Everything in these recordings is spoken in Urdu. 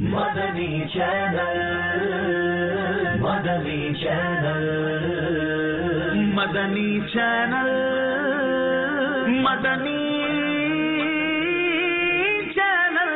مدنی چینل، مدنی چینل، مدنی چینل، مدنی چینل،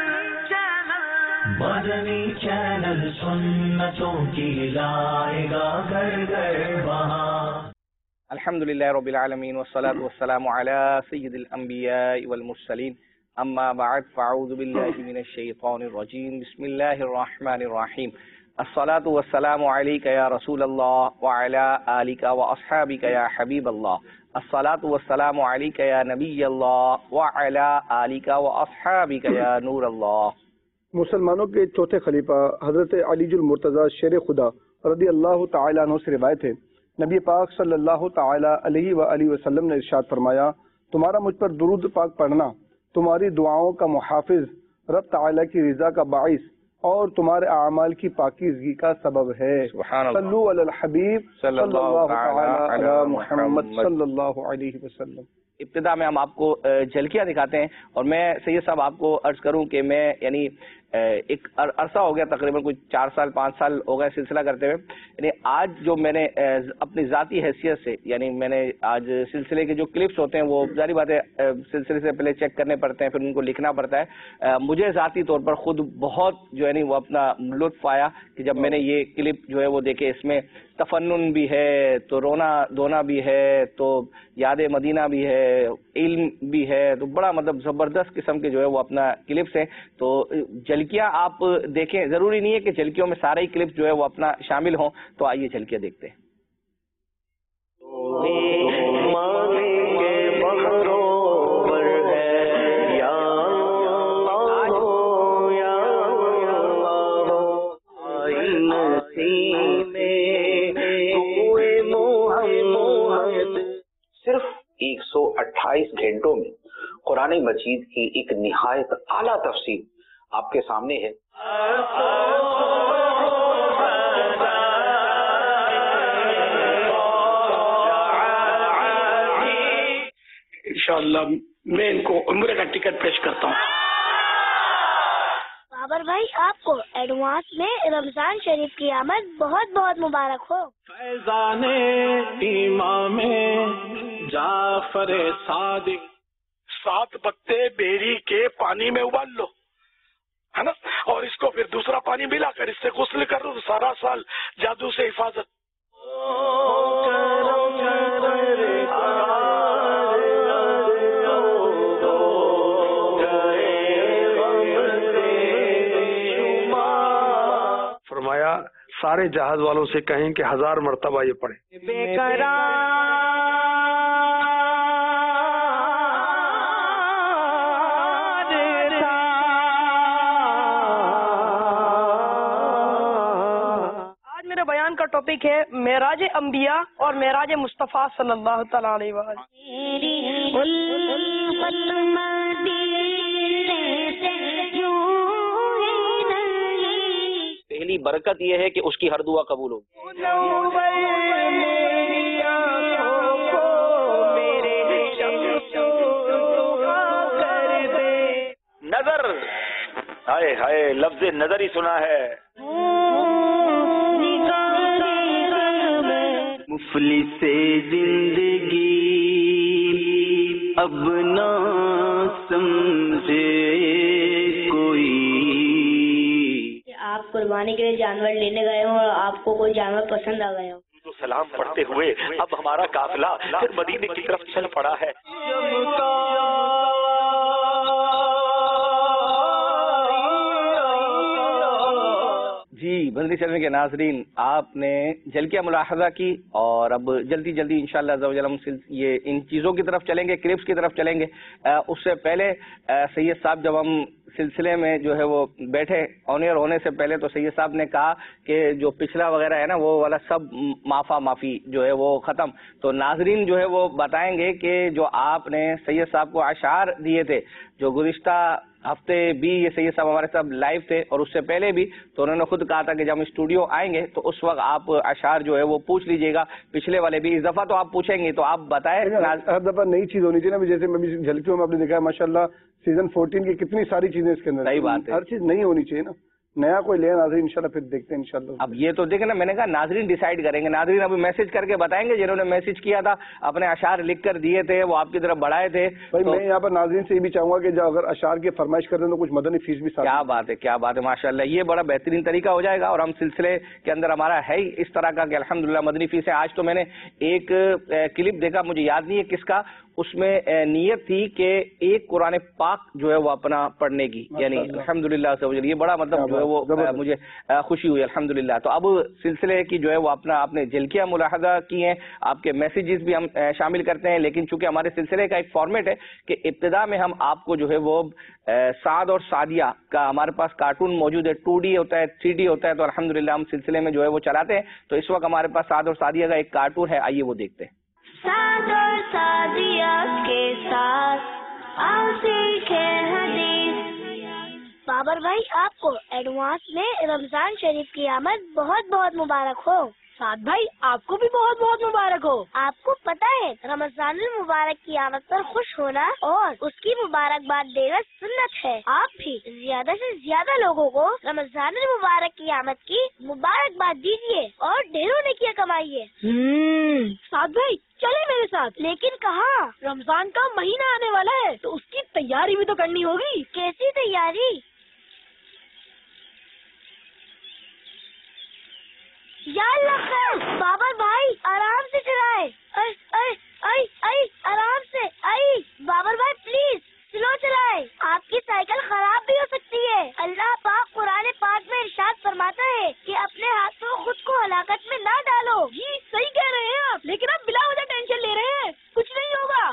مدنی چینل سنتوں کی لائے گا گھر گھر وہاں۔ الحمدللہ رب العالمین والصلاة والسلام علی سید الانبیاء والمرسلین، اما بعد فاعوذ باللہ من الشیطان الرجیم، بسم اللہ الرحمن الرحیم، الصلاة والسلام علیک یا رسول اللہ وعلی آلک واصحابک یا حبیب اللہ، الصلاة والسلام علیک یا نبی اللہ وعلی آلک واصحابک یا نور اللہ۔ مسلمانوں کے چوتھے خلیفہ حضرت علی المرتضیٰ شیر خدا رضی اللہ تعالیٰ عنہ سے روایت ہے، نبی پاک صلی اللہ تعالیٰ علیہ وآلہ وسلم نے ارشاد فرمایا، تمہارا مجھ پر درود پاک پڑھنا تمہاری دعاؤں کا محافظ، رب تعالیٰ کی رضا کا باعث اور تمہارے اعمال کی پاکیزگی کا سبب ہے۔ صلو علی الحبیب صلی اللہ علی محمد صلی اللہ علیہ وسلم۔ ابتدا میں ہم آپ کو جھلکیاں دکھاتے ہیں، اور میں سید صاحب آپ کو عرض کروں کہ میں یعنی ایک عرصہ ہو گیا، تقریباً کچھ 4 سال 5 سال ہو گئے سلسلہ کرتے ہوئے، یعنی آج جو میں نے اپنی ذاتی حیثیت سے یعنی میں نے آج سلسلے کے جو کلپس ہوتے ہیں وہ ظاہری بات ہے سلسلے سے پہلے چیک کرنے پڑتے ہیں، پھر ان کو لکھنا پڑتا ہے۔ مجھے ذاتی طور پر خود بہت جو ہے وہ اپنا لطف آیا کہ جب میں نے یہ کلپ جو ہے وہ دیکھے، اس میں تفنن بھی ہے، تو رونا دھونا بھی ہے، تو یاد مدینہ بھی ہے، علم بھی ہے، تو بڑا مطلب زبردست قسم کے جو ہے وہ اپنا کلپس ہیں۔ تو جھلکیاں آپ دیکھیں، ضروری نہیں ہے کہ جھلکیوں میں سارے ہی کلپس جو ہے وہ اپنا شامل ہوں، تو آئیے جھلکیاں دیکھتے ہیں۔ صرف 128 گھنٹوں میں قرآن مجید کی ایک نہایت اعلیٰ تفسیر آپ کے سامنے ہے۔ انشاءاللہ میں ان کو عمرے کا ٹکٹ پیش کرتا ہوں۔ بابر بھائی، آپ کو ایڈوانس میں رمضان شریف کی آمد بہت بہت مبارک ہو۔ فیضان امام جعفر صادق، 7 پتے بیری کے پانی میں ابال لو، ہے نا، اور اس کو پھر دوسرا پانی ملا کر اس سے غسل کر لو، سارا سال جادو سے حفاظت۔ فرمایا سارے جہاز والوں سے کہیں کہ 1000 مرتبہ یہ پڑھیں۔ آج میرے بیان کا ٹاپک ہے معراج انبیاء اور معراج مصطفیٰ صلی اللہ تعالیٰ علیہ وآلہ۔ پہلی برکت یہ ہے کہ اس کی ہر دعا قبول ہوگی۔ نظر، ہائے ہائے، لفظ نظر ہی سنا ہے۔ مفلس زندگی اب نہ سمجھے کوئی۔ آپ قربانی کے لیے جانور لینے گئے ہوں اور آپ کو کوئی جانور پسند آ گیا ہو، تو سلام پڑھتے ہوئے اب ہمارا قافلہ پھر مدینے کی طرف چل پڑا ہے۔ جی بدری چلنے کے ناظرین، آپ نے جھلکیاں ملاحظہ کی، اور اب جلدی جلدی انشاءاللہ عز و جل ہم یہ ان چیزوں کی طرف چلیں گے، کلپس کی طرف چلیں گے۔ اس سے پہلے سید صاحب جب ہم سلسلے میں جو ہے وہ بیٹھے آن ایئر ہونے سے پہلے، تو سید صاحب نے کہا کہ جو پچھلا وغیرہ ہے نا وہ والا سب معافی جو ہے وہ ختم۔ تو ناظرین جو ہے وہ بتائیں گے کہ جو آپ نے سید صاحب کو اشعار دیے تھے، جو گزشتہ ہفتے بھی یہ سید صاحب ہمارے ساتھ لائیو تھے اور اس سے پہلے بھی، تو انہوں نے خود کہا تھا کہ جب ہم اسٹوڈیو آئیں گے تو اس وقت آپ اشعار جو ہے وہ پوچھ لیجئے گا، پچھلے والے بھی اس دفعہ تو آپ پوچھیں گے، تو آپ بتائیں۔ ہر دفعہ نئی چیز ہونی چاہیے نا، جیسے میں بھی جھلکیوں میں آپ نے دیکھا ہے ماشاءاللہ سیزن 14 کی کتنی ساری چیزیں اس کے اندر، صحیح بات ہے، ہر چیز نئی ہونی چاہیے نا، नया कोई ले नाज़रीन, इंशाल्लाह फिर देखते हैं इंशाल्लाह। अब ये तो देखें ना, मैंने कहा नाजरीन डिसाइड करेंगे, नाजरीन अभी मैसेज करके बताएंगे, जिन्होंने मैसेज किया था अपने अशार लिख कर दिए थे वो आपकी तरफ बढ़ाए थे। भाई तो मैं यहाँ पर नाजरीन से ये भी चाहूंगा कि जो अगर अशार की फरमाइश करते हैं तो कुछ मदनी फीस भी साथ। क्या बात है, क्या बात है, माशाल्लाह, ये बड़ा बेहतरीन तरीका हो जाएगा। और हम सिलसिले के अंदर हमारा है ही इस तरह का कि अल्हम्दुलिल्लाह मदनी फीस है। आज तो मैंने एक क्लिप देखा, मुझे याद नहीं है किसका, उसमें नियत थी कि एक कुरान पाक जो है वो अपना पढ़ने की, यानी अल्हम्दुलिल्लाह से ये बड़ा मतलब जो है वो मुझे खुशी हुई अल्हम्दुलिल्लाह। तो अब सिलसिले की जो है वो अपना आपने झलकियां मुलाहजा की हैं, आपके मैसेजेस भी हम शामिल करते हैं, लेकिन चूंकि हमारे सिलसिले का एक फॉर्मेट है कि इब्तिदा में हम आपको जो है वो साद और सादिया का हमारे पास कार्टून मौजूद है, 2D होता है, 3D होता है, तो अल्हम्दुलिल्लाह हम सिलसिले में जो है वो चलाते हैं। तो इस वक्त हमारे पास साद और सादिया का एक कार्टून है, आइए वो देखते हैं। साद और सादिया के साथ आओ सीखे हदीस। बाबर भाई, आपको एडवांस में रमजान शरीफ की आमद बहुत बहुत मुबारक हो। साद भाई, आपको भी बहुत बहुत मुबारक हो। आपको पता है रमजान मुबारक की आमद पर खुश होना और उसकी मुबारकबाद देना सुन्नत है। आप भी ज्यादा से ज्यादा लोगों को रमजान मुबारक की आमद की मुबारकबाद दीजिए और ढेरों नेकियां कमाइए। साद भाई, चले मेरे साथ। लेकिन कहाँ? रमजान का महीना आने वाला है तो उसकी तैयारी भी तो करनी होगी। कैसी तैयारी? या अल्लाह, बाबर भाई आराम से चलाए। आराम से। बाबर भाई प्लीज स्लो चलाए, आपकी साइकिल खराब भी हो सकती है। अल्लाह पाक कुरान पाक में इरशाद फरमाता है कि अपने हाथों खुद को हलाकत में ना डालो। जी सही कह रहे हैं आप, लेकिन आप बिला वजह टेंशन ले रहे हैं, कुछ नहीं होगा।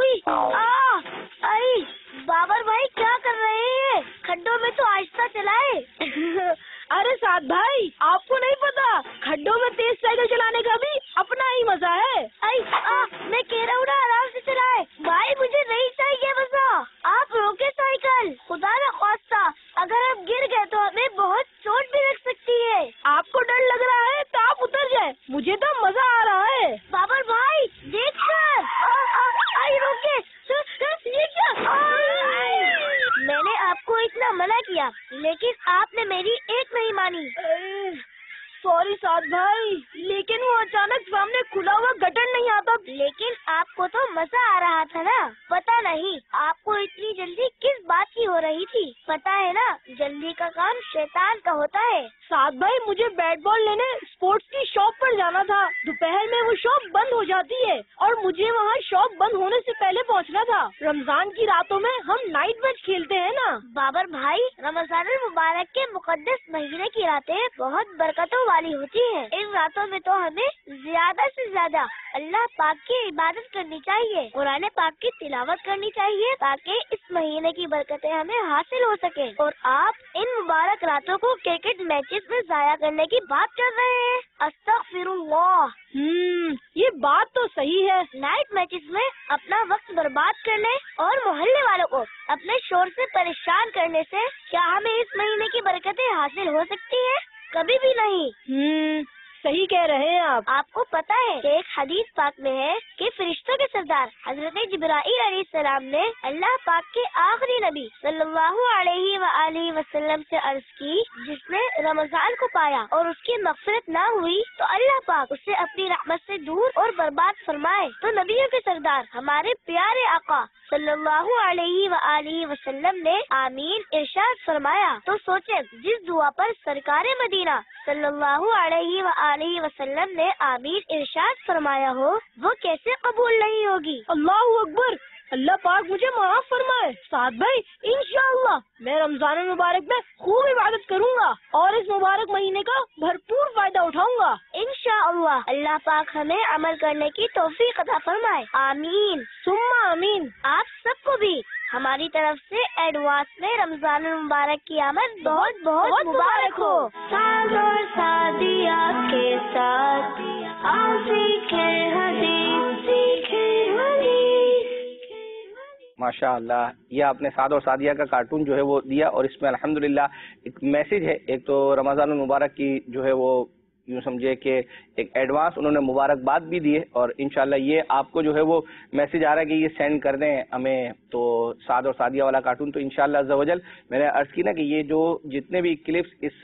बाबर भाई क्या कर रहे हैं? खड्डों में तो आहिस्ता चलाए। अरे साद भाई, आपको नहीं पता, खड्डों में तेज साइकिल चलाने का भी अपना ही मजा है। मैं कह रहा हूँ ना आराम से चलाए। भाई मुझे नहीं चाहिए मजा, आप रोके साइकिल। खुदा न ख्वास्ता अगर हम गिर गए तो हमें बहुत चोट भी लग सकती है। आपको डर लग रहा है तो आप उतर जाए, मुझे तो मजा आ रहा है। बाबर भाई देख कर, रोके। ये क्या? मैंने आपको इतना मना किया लेकिन आपने मेरी एक नहीं मानी। सॉरी साद भाई, लेकिन वो अचानक सामने खुला हुआ गटर नहीं आता। लेकिन आपको तो मजा आ रहा था ना। पता नहीं आपको इतनी जल्दी किस बात की हो रही थी। पता है ना, जल्दी का काम शैतान का होता है। साद भाई, मुझे बैट बॉल लेने स्पोर्ट्स की शॉप पर जाना था। दोपहर में वो शॉप बंद हो जाती है और मुझे वहाँ शॉप बंद होने से पहले पहुँचना था। रमजान की रातों में हम नाइट मैच खेलते हैं ना। बाबर भाई, रमजान मुबारक के मुकद्दस महीने की रातें बहुत बरकतों वाली होती है। इन रातों में तो हमें ज्यादा से ज्यादा अल्लाह पाक की इबादत करनी चाहिए, कुरान पाक की तिलावत करनी चाहिए ताकि इस महीने की बरकतें हमें हासिल हो सके। और आप इन मुबारक रातों को क्रिकेट मैचेस में जाया करने की बात कर रहे हैं। अस्तगफिरुल्लाह। ये बात तो सही है। नाइट मैचेस में अपना वक्त बर्बाद करने और मोहल्ले वालों को अपने शोर से परेशान करने से क्या हमें इस महीने की बरकतें हासिल हो सकती है? कभी भी नहीं। सही कह रहे हैं आप। आपको पता है कि एक हदीस पाक में है कि फरिश्तों के सरदार हजरत जिब्राईल अलैहिस्सलाम ने अल्लाह पाक के आखिरी नबी सल्लल्लाहु अलैहि वसल्लम से अर्ज की, जिसने रमजान को पाया और उसकी मग़फ़िरत ना हुई तो अल्लाह पाक उसे अपनी रहमत से दूर और बर्बाद फरमाए। तो नबियों के सरदार हमारे प्यारे आका सल्लल्लाहु अलैहि वसल्लम ने आमीन इरशाद फरमाया। तो सोचे, जिस दुआ पर सरकारे मदीना सल्लल्लाहु अलैहि वसल्लम ने आमीन इरशाद फरमाया हो, वो कैसे कबूल नहीं होगी? अल्लाहु अकबर, अल्लाह पाक मुझे माफ फरमाए। साद भाई, इंशाअल्लाह मैं रमजान मुबारक में खूब इबादत करूंगा और इस मुबारक महीने का भरपूर फायदा उठाऊंगा। इंशाअल्लाह अल्लाह पाक हमें अमल करने की तौफीक अता फरमाए। आमीन सुम्मा आमीन। आप सबको भी हमारी तरफ से एडवांस में रमजान मुबारक की आमद बहुत बहुत मुबारक हो। साद और सादिया के साथ आओ सीखे हदीस, सीखे हदीस। माशाअल्लाह, ये आपने साद और सादिया का कार्टून जो है वो दिया और इसमें अल्हम्दुलिल्लाह एक मैसेज है। एक तो रमजान मुबारक की जो है वो یوں سمجھے کہ ایک ایڈوانس انہوں نے مبارکباد بھی دی ہے، اور انشاءاللہ یہ آپ کو جو ہے وہ میسج آ رہا ہے کہ یہ سینڈ کر دیں ہمیں، تو سعد اور سعدیہ والا کارٹون، تو انشاءاللہ عز و جل میں نے عرض کی نا کہ یہ جو جتنے بھی کلپس اس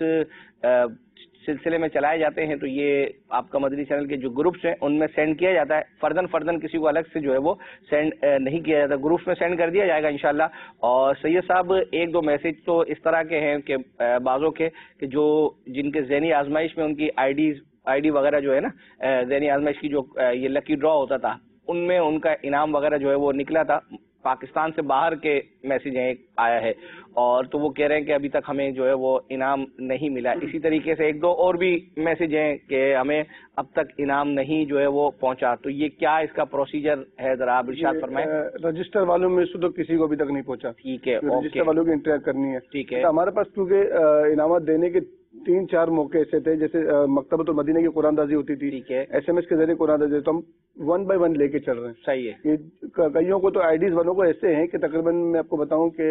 سلسلے میں چلائے جاتے ہیں تو یہ آپ کا مدنی چینل کے جو گروپس ہیں ان میں سینڈ کیا جاتا ہے، فردن کسی کو الگ سے جو ہے وہ سینڈ نہیں کیا جاتا، گروپس میں سینڈ کر دیا جائے گا انشاءاللہ۔ اور سید صاحب ایک دو میسج تو اس طرح کے ہیں کہ بعضوں کے کہ جو جن کے ذہنی آزمائش میں ان کی آئی ڈی وغیرہ جو ہے نا ذہنی آزمائش کی جو یہ لکی ڈرا ہوتا تھا ان میں ان کا انعام وغیرہ جو ہے وہ نکلا تھا، پاکستان سے باہر کے میسج ہیں آیا ہے، اور تو وہ کہہ رہے ہیں کہ ابھی تک ہمیں جو ہے وہ انعام نہیں ملا۔ اسی طریقے سے ایک دو اور بھی میسج ہیں کہ ہمیں اب تک انعام نہیں جو ہے وہ پہنچا، تو یہ کیا اس کا پروسیجر ہے، ذرا آپ ارشاد فرمائیں۔ رجسٹر والوں میں سے تو کسی کو ابھی تک نہیں پہنچا، ٹھیک ہے، رجسٹر والوں کی انٹریکٹ کرنی ہے، ٹھیک ہے۔ ہمارے پاس کیونکہ انعامات دینے کے 3-4 موقع ایسے تھے، جیسے مکتبۃ المدینہ کی قرآن دازی ہوتی تھی، ٹھیک ہے، SMS کے ذریعے قرآن دازی، تو ہم 1 by 1 لے کے چل رہے ہیں۔ صحیح ہے۔ کئیوں کو تو آئی ڈیز والوں کو ایسے ہیں کہ تقریباً میں آپ کو بتاؤں کہ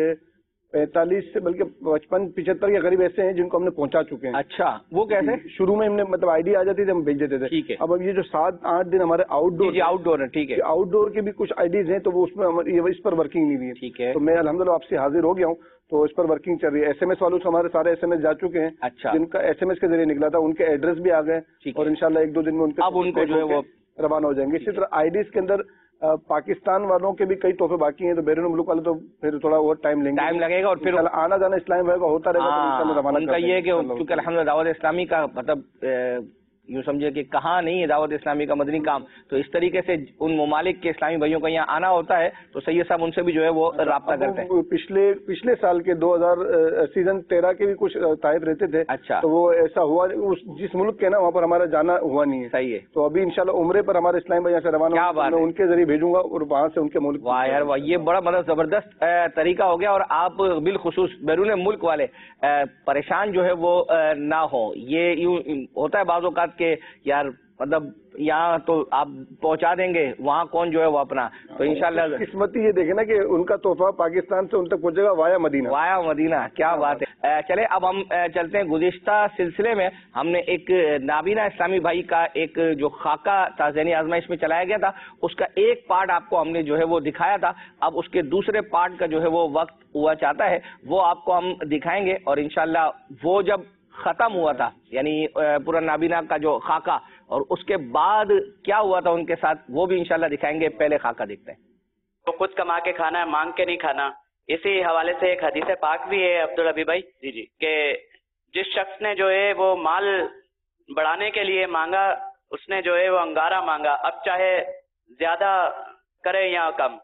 45 سے بلکہ 55-75 کے قریب ایسے ہیں جن کو ہم نے پہنچا چکے ہیں۔ اچھا، وہ کیسے؟ شروع میں ہم نے مطلب آئی ڈی آ جاتی تھی ہم بھیج دیتے تھے، ٹھیک ہے۔ اب یہ جو 7-8 دن ہمارے آؤٹ ڈور ہے، ٹھیک ہے، آؤٹ ڈور کے بھی کچھ آئی ڈیز ہیں، تو وہ اس میں اس پر ورکنگ نہیں ہوئی ہے، ٹھیک ہے، تو میں الحمدللہ آپ سے حاضر ہو گیا ہوں، تو اس پر ورکنگ چل رہی ہے۔ SMS والوں سے ہمارے سارے SMS جا چکے ہیں، اچھا، جن کا SMS کے ذریعے نکلا تھا ان کے ایڈریس بھی آ گئے، اور انشاءاللہ 1-2 دن میں ان کے اب ان کو جو ہے وہ روانہ ہو جائیں گے۔ اسی طرح آئی ڈیز کے اندر پاکستان والوں کے بھی کئی تحفے باقی ہیں، تو بیرون ملک والے تو پھر تھوڑا اور ٹائم لگے گا، اور پھر آنا جانا اسلامی بھائی کا ہوتا رہے گا۔ ان کا یہ ہے کہ چونکہ الحمدللہ دعوت اسلامی کا مطلب یوں سمجھے کہ کہاں نہیں ہے دعوت اسلامی کا مدنی کام، تو اس طریقے سے ان ممالک کے اسلامی بھائیوں کا یہاں آنا ہوتا ہے، تو سید صاحب ان سے بھی جو ہے وہ رابطہ کرتے ہیں۔ پچھلے سال کے 2000 سیزن 13 کے بھی کچھ طائف رہتے تھے، اچھا، تو وہ ایسا ہوا جس ملک کے نا وہاں پر ہمارا جانا ہوا نہیں ہے، صحیح ہے۔ تو ابھی انشاءاللہ عمرے پر ہمارے اسلامی بھائی سے روانہ میں ان کے ذریعے بھیجوں گا، اور وہاں سے ان کے ملک۔ واہ یار واہ، یہ بڑا مطلب زبردست طریقہ ہو گیا، اور آپ بالخصوص بیرون ملک والے پریشان جو ہے وہ نہ ہوں۔ یہ یوں ہوتا ہے بعض اوقات کہ یار مطلب یہاں تو آپ پہنچا دیں گے، وہاں کون جو ہے وہ اپنا، تو انشاءاللہ قسمتی یہ دیکھیں نا کہ ان کا تحفہ پاکستان سے ان تک پہنچے گا وایا مدینہ۔ کیا بات ہے۔ چلے اب ہم چلتے ہیں، گزشتہ سلسلے میں ہم نے ایک نابینا اسلامی بھائی کا ایک جو خاکہ تھا ذہنی آزمائش میں چلایا گیا تھا، اس کا ایک پارٹ آپ کو ہم نے جو ہے وہ دکھایا تھا، اب اس کے دوسرے پارٹ کا جو ہے وہ وقت ہوا چاہتا ہے، وہ آپ کو ہم دکھائیں گے، اور انشاءاللہ وہ جب ختم ہوا تھا یعنی پورا نابینا کا جو خاکہ، اور اس کے بعد کیا ہوا تھا ان کے ساتھ، وہ بھی انشاءاللہ دکھائیں گے۔ پہلے خاکہ دیکھتے ہیں۔ تو خود کما کے کھانا ہے، مانگ کے نہیں کھانا۔ اسی حوالے سے ایک حدیث پاک بھی ہے عبدالربی بھائی، جی کہ جس شخص نے جو ہے وہ مال بڑھانے کے لیے مانگا، اس نے جو ہے وہ انگارہ مانگا، اب چاہے زیادہ کرے یا کم۔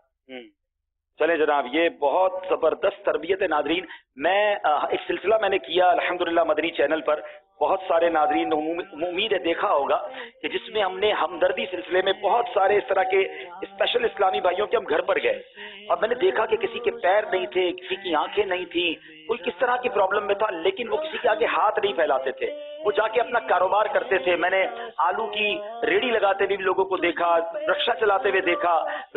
چلے جناب، یہ بہت زبردست تربیت ہے۔ ناظرین، میں ایک سلسلہ میں نے کیا الحمدللہ مدنی چینل پر، بہت سارے ناظرین امید ہے دیکھا ہوگا کہ جس میں ہم نے ہمدردی سلسلے میں بہت سارے اس طرح کے اسپیشل اسلامی بھائیوں کے ہم گھر پر گئے، اور میں نے دیکھا کہ کسی کے پیر نہیں تھے، کسی کی آنکھیں نہیں تھیں، کوئی کس طرح کی پرابلم میں تھا، لیکن وہ کسی کے آگے ہاتھ نہیں پھیلاتے تھے، وہ جا کے اپنا کاروبار کرتے تھے۔ میں نے آلو کی ریڑھی لگاتے ہوئے بھی لوگوں کو دیکھا، رکشا چلاتے ہوئے دیکھا،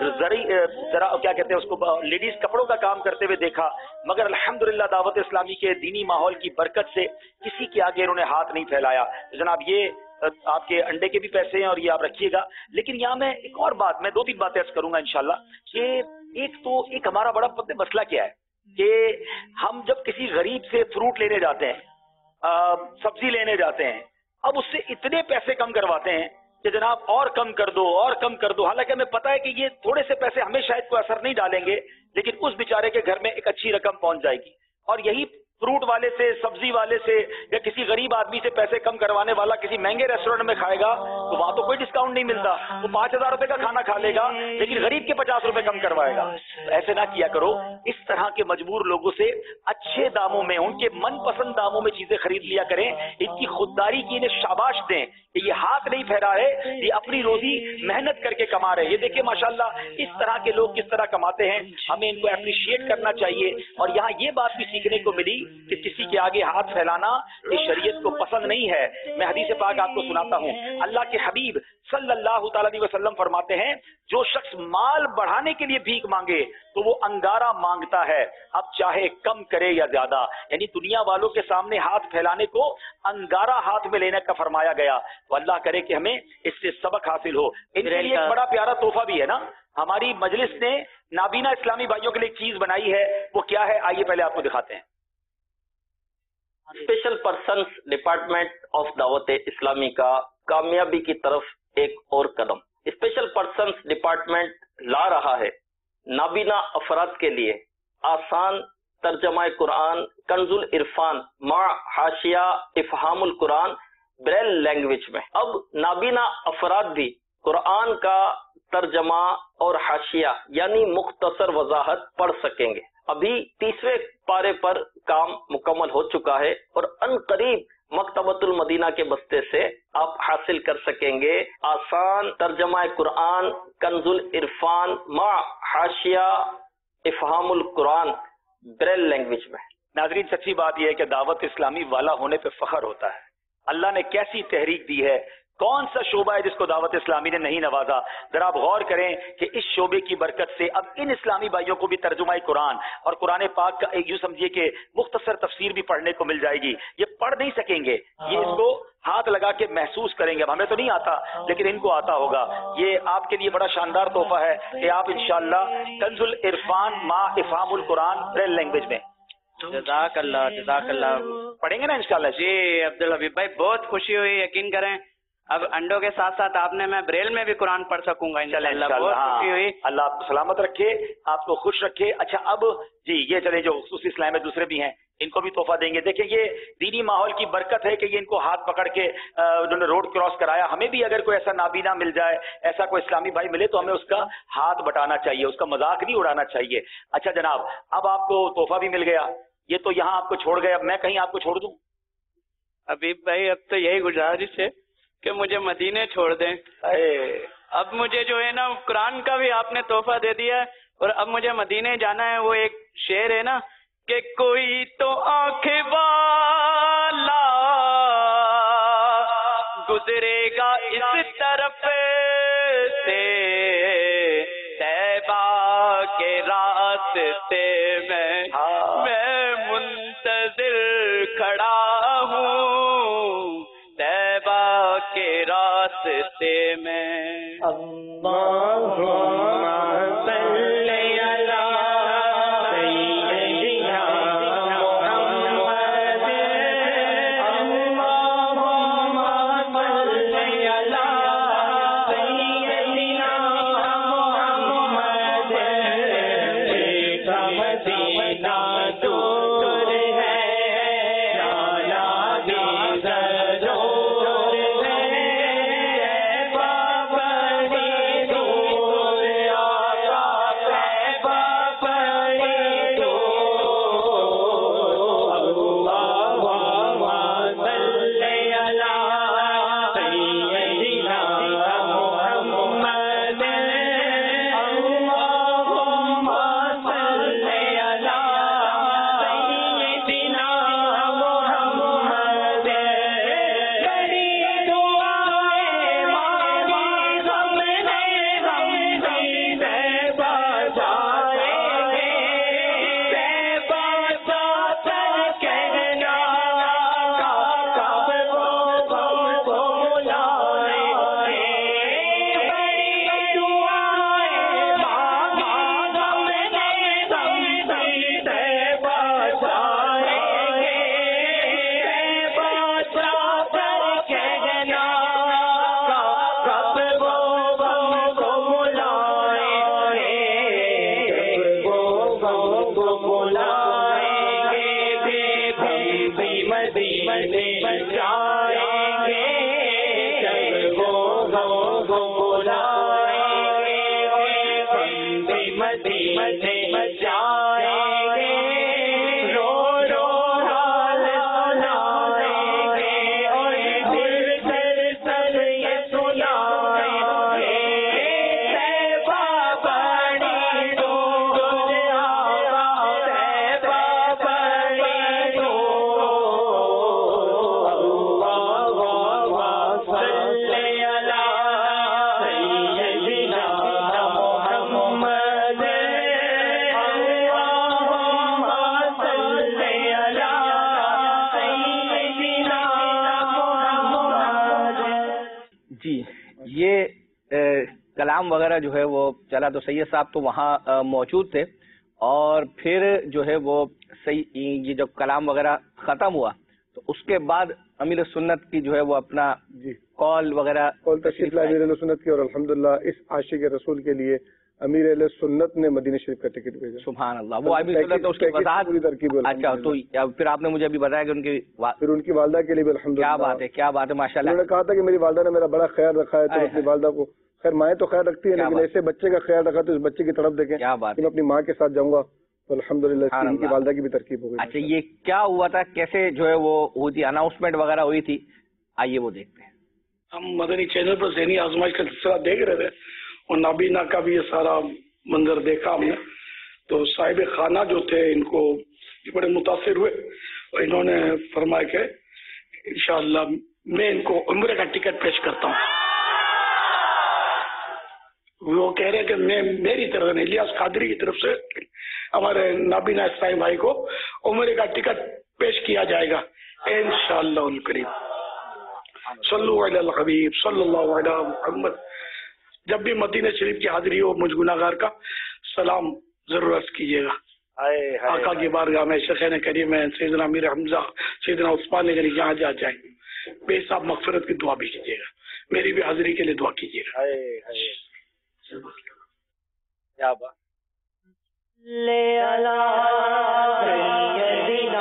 ذرا کیا کہتے ہیں اس کو، لیڈیز کپڑوں کا کام کرتے ہوئے دیکھا، مگر الحمدللہ دعوت اسلامی کے دینی ماحول کی برکت سے کسی کے آگے انہوں نے ہاتھ نہیں پھیلایا۔ جناب، یہ آپ کے انڈے کے بھی پیسے ہیں اور یہ آپ رکھیے گا، لیکن یہاں میں ایک اور بات، میں 2-3 باتیں عرض کروں گا انشاءاللہ، کہ ایک ہمارا بڑا مسئلہ کیا ہے کہ ہم جب کسی غریب سے فروٹ لینے جاتے ہیں، سبزی لینے جاتے ہیں، اب اس سے اتنے پیسے کم کرواتے ہیں کہ جناب اور کم کر دو اور کم کر دو، حالانکہ ہمیں پتہ ہے کہ یہ تھوڑے سے پیسے ہمیں شاید کوئی اثر نہیں ڈالیں گے، لیکن اس بیچارے کے گھر میں ایک اچھی رقم پہنچ جائے گی۔ اور یہی فروٹ والے سے، سبزی والے سے، یا کسی غریب آدمی سے پیسے کم کروانے والا کسی مہنگے ریسٹورینٹ میں کھائے گا تو وہاں تو کوئی ڈسکاؤنٹ نہیں ملتا، وہ 5000 روپے کا کھانا کھا لے گا لیکن غریب کے 50 روپے کم کروائے گا۔ ایسے نہ کیا کرو، اس طرح کے مجبور لوگوں سے اچھے داموں میں، ان کے من پسند داموں میں چیزیں خرید لیا کریں، ان کی خودداری کی انہیں شاباش دیں کہ یہ ہاتھ نہیں پھیلا رہے، یہ اپنی روزی محنت کر کے کما رہے۔ یہ دیکھیں ماشاءاللہ اس طرح کے لوگ کس طرح کماتے ہیں، ہمیں ان کو اپریشیٹ کرنا چاہیے۔ اور یہاں یہ بات بھی سیکھنے کو ملی کہ کسی کے آگے ہاتھ پھیلانا یہ شریعت کو پسند نہیں ہے۔ میں حدیث پاک آپ کو سناتا ہوں، اللہ کے حبیب صلی اللہ تعالی علیہ وسلم فرماتے ہیں، جو شخص مال بڑھانے کے لیے بھیک مانگے تو وہ انگارہ مانگتا ہے، اب چاہے کم کرے یا زیادہ، یعنی دنیا والوں کے سامنے ہاتھ پھیلانے کو انگارہ ہاتھ میں لینے کا فرمایا گیا۔ تو اللہ کرے کہ ہمیں اس سے سبق حاصل ہو۔ ان کے لیے ایک بڑا پیارا تحفہ بھی ہے نا، ہماری مجلس نے نابینا اسلامی بھائیوں کے لیے ایک چیز بنائی ہے، وہ کیا ہے آئیے پہلے آپ کو دکھاتے ہیں۔ اسپیشل پرسنز ڈپارٹمنٹ آف دعوت اسلامی کا کامیابی کی طرف ایک اور قدم۔ اسپیشل پرسنز ڈپارٹمنٹ لا رہا ہے نابینا افراد کے لیے آسان ترجمہ قرآن کنز العرفان مع حاشیہ افہام القرآن بریل لینگویج میں۔ اب نابینا افراد بھی قرآن کا ترجمہ اور حاشیہ یعنی مختصر وضاحت پڑھ سکیں گے۔ ابھی 30ویں پارے پر کام مکمل ہو چکا ہے اور ان قریب مکتبۃ المدینہ کے بستے سے آپ حاصل کر سکیں گے آسان ترجمہ قرآن کنز العرفان مع حاشیہ افہام القرآن بریل لینگویج میں۔ ناظرین سچی بات یہ ہے کہ دعوت اسلامی والا ہونے پہ فخر ہوتا ہے۔ اللہ نے کیسی تحریک دی ہے، کون سا شعبہ ہے جس کو دعوت اسلامی نے نہیں نوازا؟ ذرا آپ غور کریں کہ اس شعبے کی برکت سے اب ان اسلامی بھائیوں کو بھی ترجمہ قرآن اور قرآن پاک کا ایک یوں سمجھیے کہ مختصر تفسیر بھی پڑھنے کو مل جائے گی۔ یہ پڑھ نہیں سکیں گے، یہ اس کو ہاتھ لگا کے محسوس کریں گے۔ اب ہمیں تو نہیں آتا لیکن ان کو آتا ہوگا۔ یہ آپ کے لیے بڑا شاندار تحفہ ہے کہ آپ انشاءاللہ کنز العرفان مع افہام القرآن بریل لینگویج میں جزاک اللہ جزاک اللہ پڑھیں گے نا انشاءاللہ۔ جی عبدالحبیب بھائی بہت خوشی ہوئی، یقین کریں اب انڈوں کے ساتھ ساتھ آپ نے میں بریل میں بھی قرآن پڑھ سکوں گا انشاءاللہ۔ بہت خوشی ہوئی، اللہ آپ کو سلامت رکھے، آپ کو خوش رکھے۔ اچھا اب جی یہ چلے جو خصوصی اسلام میں دوسرے بھی ہیں ان کو بھی تحفہ دیں گے۔ دیکھیں یہ دینی ماحول کی برکت ہے کہ یہ ان کو ہاتھ پکڑ کے انہوں نے روڈ کراس کرایا۔ ہمیں بھی اگر کوئی ایسا نابینا مل جائے، ایسا کوئی اسلامی بھائی ملے تو ہمیں اس کا ہاتھ بٹانا چاہیے، اس کا مذاق نہیں اڑانا چاہیے۔ اچھا جناب اب آپ کو تحفہ بھی مل گیا، یہ تو یہاں آپ کو چھوڑ گئے، اب میں کہیں آپ کو چھوڑ دوں؟ حبیب بھائی اب تو یہی گزارش ہے کہ مجھے مدینے چھوڑ دیں۔ اب مجھے جو ہے نا قرآن کا بھی آپ نے تحفہ دے دیا ہے اور اب مجھے مدینے جانا ہے۔ وہ ایک شعر ہے نا کہ کوئی تو آنکھ والا گزرے گا اس طرف سے طیبہ کے راستے میں منتظر کھڑا ہوں طیبہ کے راستے میں۔ یہ کلام وغیرہ جو ہے وہ چلا تو سید صاحب تو وہاں موجود تھے، اور پھر جو ہے وہ یہ جب کلام وغیرہ ختم ہوا تو اس کے بعد امیر سنت کی جو ہے وہ اپنا کال وغیرہ تشریف لائے امیر سنت کی، اور الحمدللہ اس عاشق رسول کے لیے امیر اہل سنت نے مدینہ شریف کا ٹکٹ بھیجا. سبحان اللہ. وہ امیر سنت اس کی وضاحت پوری ترکیب. اچھا، تو پھر آپ نے مجھے ابھی بتایا کہ ان کی والدہ کے لیے بھی الحمدللہ. کیا بات ہے، کیا بات ہے، ماشاء اللہ. انہوں نے کہا تھا کہ میری والدہ نے میرا بڑا خیال رکھا ہے، تو اپنی والدہ کو، خیر مائیں تو خیال رکھتی ہے لیکن ایسے بچے کا خیال رکھا تو اس بچے کی طرف دیکھیں. کیا بات ہے. میں اپنی ماں کے ساتھ جاؤں گا تو الحمدللہ ان کی والدہ کی بھی ترکیب ہو گئی. اچھا، یہ کیا ہوا تھا، کیسے جو ہے وہ ہوئی تھی، اناؤنسمنٹ وغیرہ ہوئی تھی، آئیے وہ دیکھتے ہیں. ہم مدنی چینل پر ذہنی آزمائش کا سلسلہ دیکھ رہے تھے اور نابینا کا بھی یہ سارا منظر دیکھا ہم نے، تو صاحب خانہ جو تھے ان کو بڑے متاثر ہوئے اور انہوں نے فرمایا کہ انشاءاللہ میں ان کو عمرے کا ٹکٹ پیش کرتا ہوں. وہ کہہ رہے ہیں کہ میں میری طرف سے الیاس قادری کی طرف سے ہمارے نابینا اسلامی بھائی کو عمرے کا ٹکٹ پیش کیا جائے گا انشاءاللہ الکریم. صلو علی الحبیب صلی اللہ علی محمد. جب بھی مدینہ شریف کی حاضری ہو مجھ گناہگار کا سلام ضرور عرض کیجیے گا. آقا کی بارگاہ میں شیخین کریم میں سیدنا امیر حمزہ سیدنا عثمان غنی جہاں جا جائیں بے حساب مغفرت کی دعا بھی کیجیے گا. میری بھی حاضری کے لیے دعا کیجیے گا. کیا بات. لے علی سیدنا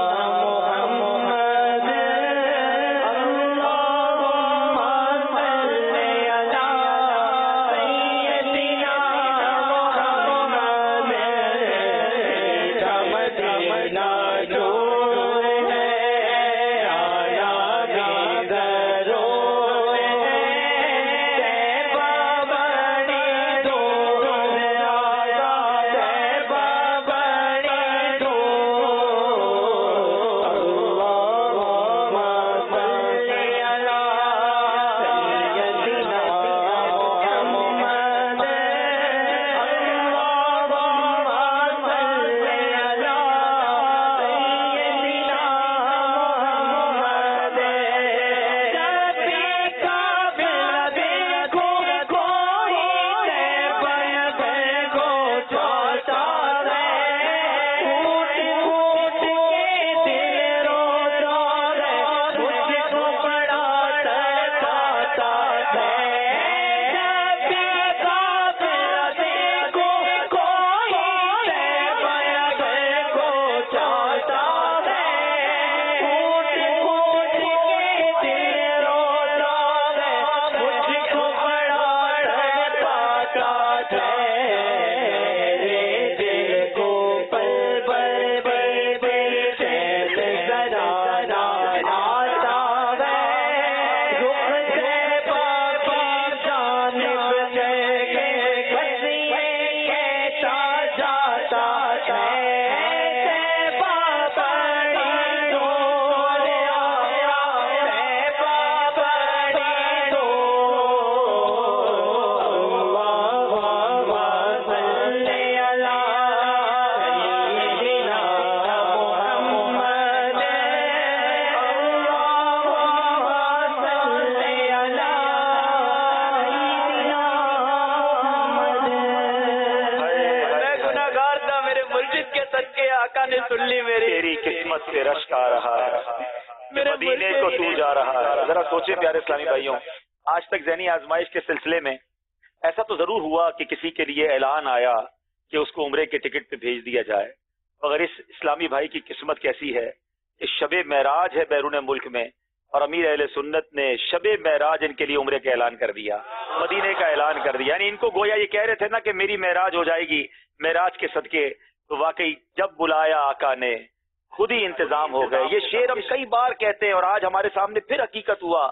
مدینے کو تو جا رہا ہے. ذرا سوچیں پیارے اسلامی بھائیوں، آج تک ذہنی آزمائش کے سلسلے میں ایسا تو ضرور ہوا کہ کسی کے لیے اعلان آیا کہ اس کو عمرے کے ٹکٹ پہ بھیج دیا جائے، مگر اس اسلامی بھائی کی قسمت کیسی ہے کہ شب معراج ہے بیرون ملک میں، اور امیر اہل سنت نے شب معراج ان کے لیے عمرے کا اعلان کر دیا، مدینے کا اعلان کر دیا. یعنی ان کو گویا یہ کہہ رہے تھے نا کہ میری معراج ہو جائے گی معراج کے صدقے. تو واقعی جب بلایا آقا نے خود ہی انتظام ہو گئے. یہ شعر ہم کئی بار کہتے ہیں اور آج ہمارے سامنے پھر حقیقت ہوا.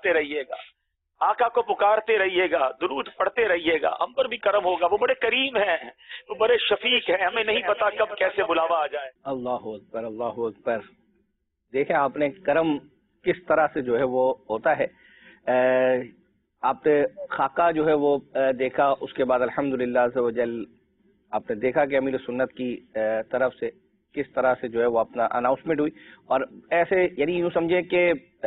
پڑھاتے رہیے گا, آقا کو پکارتے رہیے گا, درود پڑھتے رہیے گا, ہم پر بھی کرم ہوگا. وہ بڑے کریم ہیں, وہ بڑے شفیق ہیں, ہمیں نہیں پتا کب کیسے بلاوا آ جائے. اللہ اکبر, اللہ اکبر. دیکھیں آپ نے کرم کس طرح سے جو ہے وہ ہوتا ہے. آپ نے خاکہ جو ہے وہ دیکھا, اس کے بعد الحمدللہ عز و جل آپ نے دیکھا کہ امیر سنت کی طرف سے کس طرح سے جو ہے وہ اپنا اناؤنسمنٹ ہوئی. اور ایسے یعنی یوں سمجھے کہ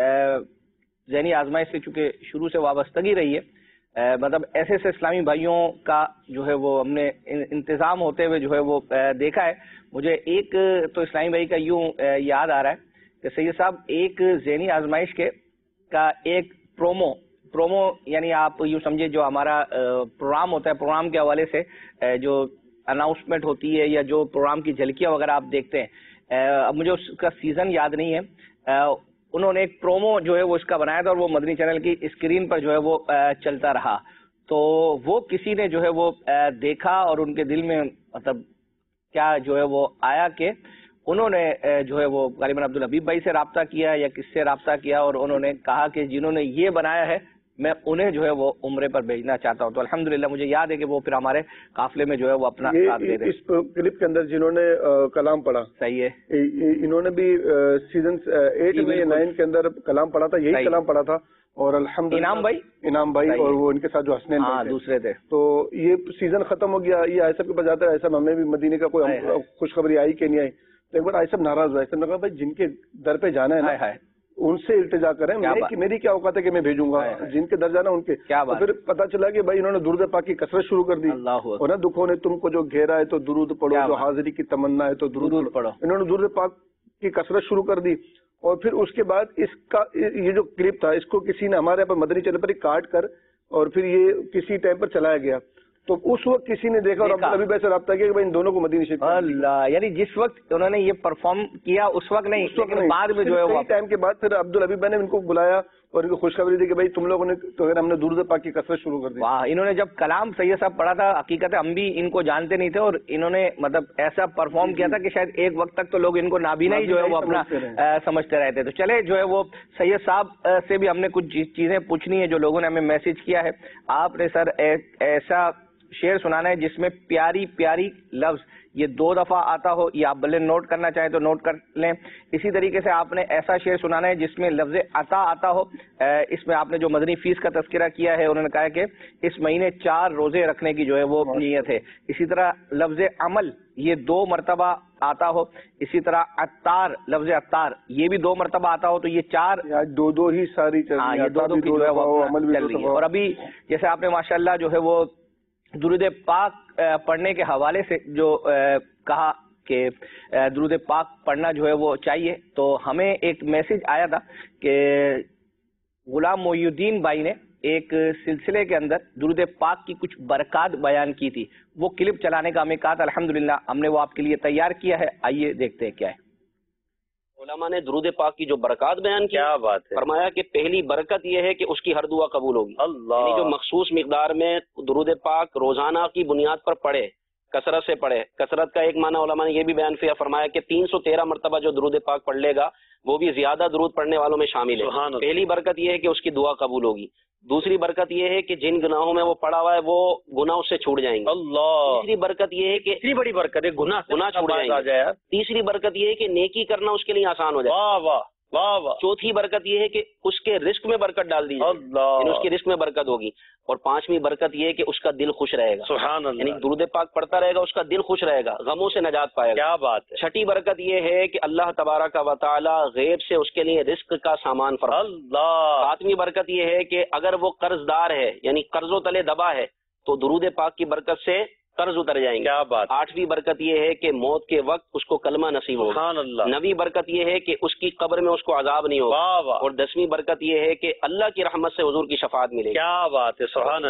ذہنی آزمائش سے چونکہ شروع سے وابستگی رہی ہے, مطلب ایسے ایسے اسلامی بھائیوں کا جو ہے وہ ہم نے انتظام ہوتے ہوئے جو ہے وہ دیکھا ہے. مجھے ایک تو اسلامی بھائی کا یوں یاد آ رہا ہے کہ سید صاحب ایک ذہنی آزمائش کا ایک پرومو یعنی آپ یوں سمجھے جو ہمارا پروگرام ہوتا ہے, پروگرام کے حوالے سے جو اناؤنسمنٹ ہوتی ہے یا جو پروگرام کی جھلکیاں وغیرہ آپ دیکھتے ہیں, اب مجھے اس کا سیزن یاد نہیں ہے, انہوں نے ایک پرومو جو ہے وہ اس کا بنایا تھا اور وہ مدنی چینل کی اسکرین پر جو ہے وہ چلتا رہا. تو وہ کسی نے جو ہے وہ دیکھا اور ان کے دل میں مطلب کیا جو ہے وہ آیا کہ انہوں نے جو ہے وہ غالباً عبدالحبیب بھائی سے رابطہ کیا یا کس سے رابطہ کیا, اور انہوں نے کہا کہ جنہوں نے یہ بنایا ہے میں انہیں جو ہے وہ عمرے پر بھیجنا چاہتا ہوں. تو الحمدللہ مجھے یاد ہے کہ وہ پھر ہمارے قافلے میں جو ہے وہ اپنا ساتھ دے دیں. اس کلپ کے اندر جنہوں نے کلام پڑھا, صحیح ہے, انہوں نے بھی سیزن 8 میں یا 9 کے اندر کلام پڑھا تھا, یہی کلام پڑھا تھا. اور الحمدللہ انعام بھائی اور وہ ان کے ساتھ جو حسنین دوسرے تھے. تو یہ سیزن ختم ہو گیا, یہ آئے صاحب کے پاس جاتا ہے, آئے صاحب ہمیں بھی مدینے کا کوئی خوشخبری آئی کہ نہیں آئی. تو ایک بار آئے صاحب ناراض ہوا, ایسا لگا بھائی جن کے در پہ جانا ہے نا ان سے التجا کریں, میری کیا اوقات ہے کہ میں بھیجوں گا, جن کے در جانا ان کے. تو پھر پتا چلا کہ بھائی انہوں نے درود پاک کی کثرت شروع کر دی, اور نا دکھوں نے تم کو جو گھیرا ہے تو درود پڑھو, جو حاضری کی تمنا ہے تو درود پڑھو. انہوں نے درود پاک کی کثرت شروع کر دی. اور پھر اس کے بعد اس کا یہ جو کلپ تھا اس کو کسی نے ہمارے یہاں پر مدنی چینل پر ہی کاٹ کر اور پھر یہ کسی ٹائم پر چلایا گیا. تو اس وقت کسی نے دیکھا اور عبدالحبیب بھائی سے رابطہ کیا کہ بھائی ان دونوں کو مدینہ شریف. اللہ, یعنی جس وقت انہوں نے یہ پرفارم کیا اس وقت نہیں, لیکن بعد میں جو ہے وہ ٹائم کے بعد پھر عبدالحبیب بھائی نے ان کو بلایا اور ان کو خوشخبری دی کہ بھائی تم لوگوں نے تو ہم نے درود پاک کی کثرت شروع کر دی. واہ, انہوں نے جب کلام سید صاحب پڑھا تھا حقیقت ہم بھی ان کو جانتے نہیں تھے, اور انہوں نے مطلب ایسا پرفارم کیا تھا کہ شاید ایک وقت تک تو لوگ ان کو نابینا ہی جو ہے وہ اپنا سمجھتے رہتے. تو چلے جو ہے وہ سید صاحب سے بھی ہم نے کچھ چیزیں پوچھنی ہے جو لوگوں نے ہمیں میسج کیا ہے. آپ نے سر ایسا شعر سنانا ہے جس میں پیاری پیاری لفظ یہ 2 دفعہ آتا ہو, یہ آپ بلے نوٹ کرنا چاہیں تو نوٹ کر لیں. اسی طریقے سے آپ نے ایسا شعر سنانا ہے جس میں لفظ عطا آتا ہو. اس میں آپ نے جو مدنی فیس کا تذکرہ کیا ہے, انہوں نے کہا کہ اس مہینے 4 روزے رکھنے کی جو ہے وہ نیت ہے. اسی طرح لفظ عمل یہ 2 مرتبہ آتا ہو. اسی طرح عطار, لفظ عطار یہ بھی 2 مرتبہ آتا ہو. تو یہ 4 دو ہی ساری چل رہی ہے. اور ابھی جیسے آپ نے ماشاءاللہ جو ہے وہ درود پاک پڑھنے کے حوالے سے جو کہا کہ درود پاک پڑھنا جو ہے وہ چاہیے, تو ہمیں ایک میسج آیا تھا کہ غلام محی الدین بھائی نے ایک سلسلے کے اندر درود پاک کی کچھ برکات بیان کی تھی. وہ کلپ چلانے کا ہمیں کہا تھا, الحمدللہ ہم نے وہ آپ کے لیے تیار کیا ہے. آئیے دیکھتے ہیں کیا ہے. علماء نے درود پاک کی جو برکات بیان کی, کیا بات ہے, فرمایا کہ پہلی برکت یہ ہے کہ اس کی ہر دعا قبول ہوگی. اللہ, یعنی جو مخصوص مقدار میں درود پاک روزانہ کی بنیاد پر پڑھے, کثرت سے پڑھے. کثرت کا ایک معنی علماء نے یہ بھی بیان فرمایا کہ 313 مرتبہ جو درود پاک پڑھ لے گا وہ بھی زیادہ درود پڑھنے والوں میں شامل ہے. پہلی برکت یہ ہے کہ اس کی دعا قبول ہوگی. دوسری برکت یہ ہے کہ جن گناہوں میں وہ پڑا ہوا ہے وہ گناہ اس سے چھوٹ جائیں گے. اللہ. تیسری برکت یہ ہے کہ تیسری بڑی برکت ہے گناہ چھوٹ جائیں گے. تیسری برکت یہ ہے کہ نیکی کرنا اس کے لیے آسان ہو جائے. واہ واہ واہ واہ. چوتھی برکت یہ ہے کہ اس کے رزق میں برکت ڈال دی جائے, یعنی اس کے رزق میں برکت ہوگی. اور 5ویں برکت یہ ہے کہ اس کا دل خوش رہے گا. سبحان اللہ. یعنی درود پاک پڑھتا رہے گا, اس کا دل خوش رہے گا, غموں سے نجات پائے گا. کیا بات ہے. چھٹی برکت یہ ہے کہ اللہ تبارک و تعالی غیب سے اس کے لیے رزق کا سامان فرمائے. اللہ. 7ویں برکت یہ ہے کہ اگر وہ قرض دار ہے یعنی قرضوں تلے دبا ہے تو درود پاک کی برکت سے قرض اتر جائیں گے. کیا بات. 8ویں برکت یہ ہے کہ موت کے وقت اس کو کلمہ نصیب ہوگا. سبحان اللہ. 9ویں برکت یہ ہے کہ اس کی قبر میں اس کو عذاب نہیں ہوگا. اور 10ویں برکت یہ ہے کہ اللہ کی رحمت سے حضور کی شفاعت ملے گی. کیا بات ہے. سبحان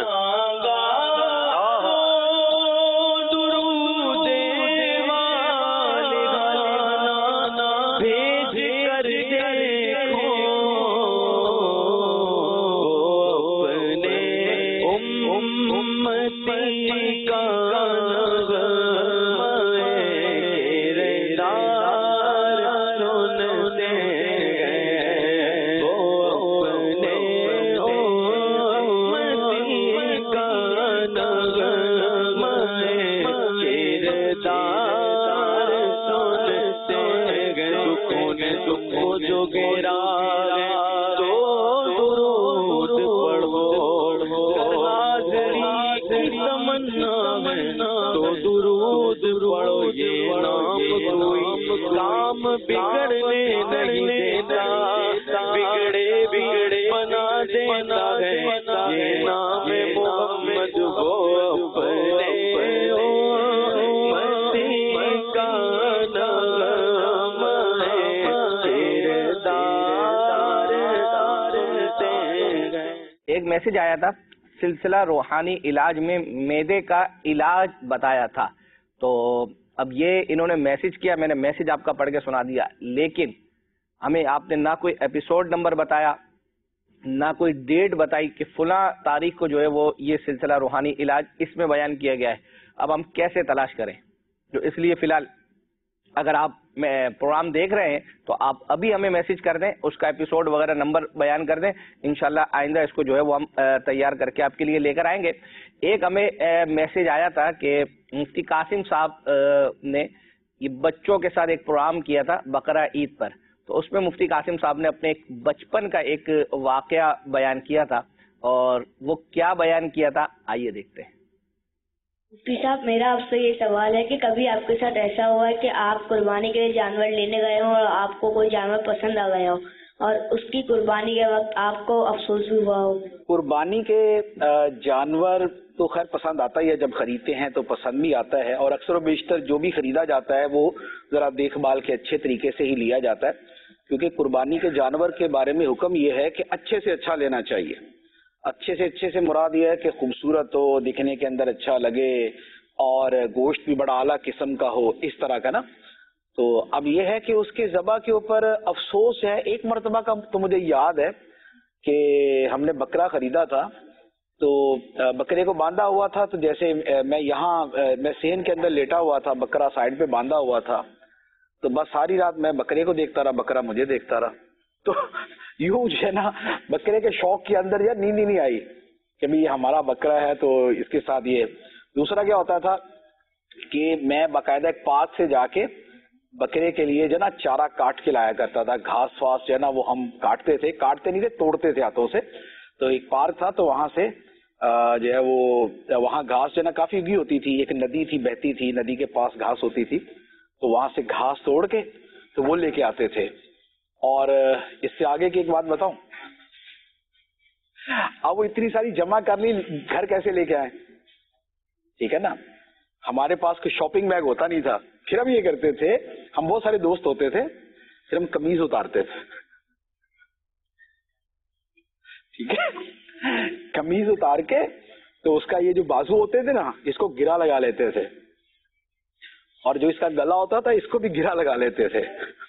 تمنا ہے تو درود پڑھو یہ نام کوئی کام بگڑنے نہیں دیتا، بگڑے بگڑے بنا دیتا ہے یہ نام محمد وہ اپنے ایک میسج آیا تھا سلسلہ روحانی علاج میں معدے کا علاج بتایا تھا، تو اب یہ انہوں نے میسج کیا، میں نے میسج آپ کا پڑھ کے سنا دیا، لیکن ہمیں آپ نے نہ کوئی ایپیسوڈ نمبر بتایا نہ کوئی ڈیٹ بتائی کہ فلاں تاریخ کو جو ہے وہ یہ سلسلہ روحانی علاج اس میں بیان کیا گیا ہے۔ اب ہم کیسے تلاش کریں؟ جو اس لیے فی الحال اگر آپ پروگرام دیکھ رہے ہیں تو آپ ابھی ہمیں میسج کر دیں، اس کا ایپیسوڈ وغیرہ نمبر بیان کر دیں، انشاءاللہ آئندہ اس کو جو ہے وہ ہم تیار کر کے آپ کے لیے لے کر آئیں گے۔ ایک ہمیں میسج آیا تھا کہ مفتی قاسم صاحب نے یہ بچوں کے ساتھ ایک پروگرام کیا تھا بقرہ عید پر، تو اس میں مفتی قاسم صاحب نے اپنے ایک بچپن کا ایک واقعہ بیان کیا تھا، اور وہ کیا بیان کیا تھا آئیے دیکھتے ہیں۔ مفتی صاحب، میرا آپ سے یہ سوال ہے کہ کبھی آپ کے ساتھ ایسا ہوا ہے کہ آپ قربانی کے لیے جانور لینے گئے ہوں اور آپ کو کوئی جانور پسند آ گیا ہو اور اس کی قربانی کے وقت آپ کو افسوس ہوا ہو؟ قربانی کے جانور تو خیر پسند آتا ہی ہے، جب خریدتے ہیں تو پسند بھی آتا ہے، اور اکثر و بیشتر جو بھی خریدا جاتا ہے وہ ذرا دیکھ بھال کے اچھے طریقے سے ہی لیا جاتا ہے، کیونکہ قربانی کے جانور کے بارے میں حکم یہ ہے کہ اچھے سے اچھا لینا چاہیے۔ اچھے سے مراد یہ ہے کہ خوبصورت ہو، دکھنے کے اندر اچھا لگے، اور گوشت بھی بڑا اعلیٰ قسم کا ہو، اس طرح کا نا۔ تو اب یہ ہے کہ اس کے ذبح کے اوپر افسوس ہے۔ ایک مرتبہ کا تو مجھے یاد ہے کہ ہم نے بکرا خریدا تھا، تو بکرے کو باندھا ہوا تھا، تو جیسے میں صحن کے اندر لیٹا ہوا تھا، بکرا سائڈ پہ باندھا ہوا تھا، تو بس ساری رات میں بکرے کو دیکھتا رہا، بکرا مجھے دیکھتا رہا، تو یوں جو ہے نا بکرے کے شوق کے اندر یار نیند ہی نہیں آئی کہ یہ ہمارا بکرا ہے تو اس کے ساتھ یہ۔ دوسرا کیا ہوتا تھا کہ میں باقاعدہ ایک پارک سے جا کے بکرے کے لیے جو نا چارہ کاٹ کے لایا کرتا تھا، گھاس واس جو ہے نا وہ ہم کاٹتے نہیں تھے، توڑتے تھے ہاتھوں سے۔ تو ایک پارک تھا، تو وہاں سے جو ہے وہ وہاں گھاس جو ہے نا کافی اگی ہوتی تھی، ایک ندی تھی بہتی تھی، ندی کے پاس گھاس ہوتی تھی، تو وہاں سے گھاس توڑ کے تو وہ لے کے آتے تھے۔ اور اس سے آگے کی ایک بات بتاؤں، اب وہ اتنی ساری جمع کر لی، گھر کیسے لے کے آئے؟ ٹھیک ہے نا، ہمارے پاس کوئی شاپنگ بیگ ہوتا نہیں تھا، پھر ہم یہ کرتے تھے، ہم بہت سارے دوست ہوتے تھے، پھر ہم قمیض اتارتے تھے، ٹھیک ہے، قمیض اتار کے تو اس کا یہ جو بازو ہوتے تھے نا، اس کو گرا لگا لیتے تھے، اور جو اس کا گلا ہوتا تھا اس کو بھی گرا لگا لیتے تھے،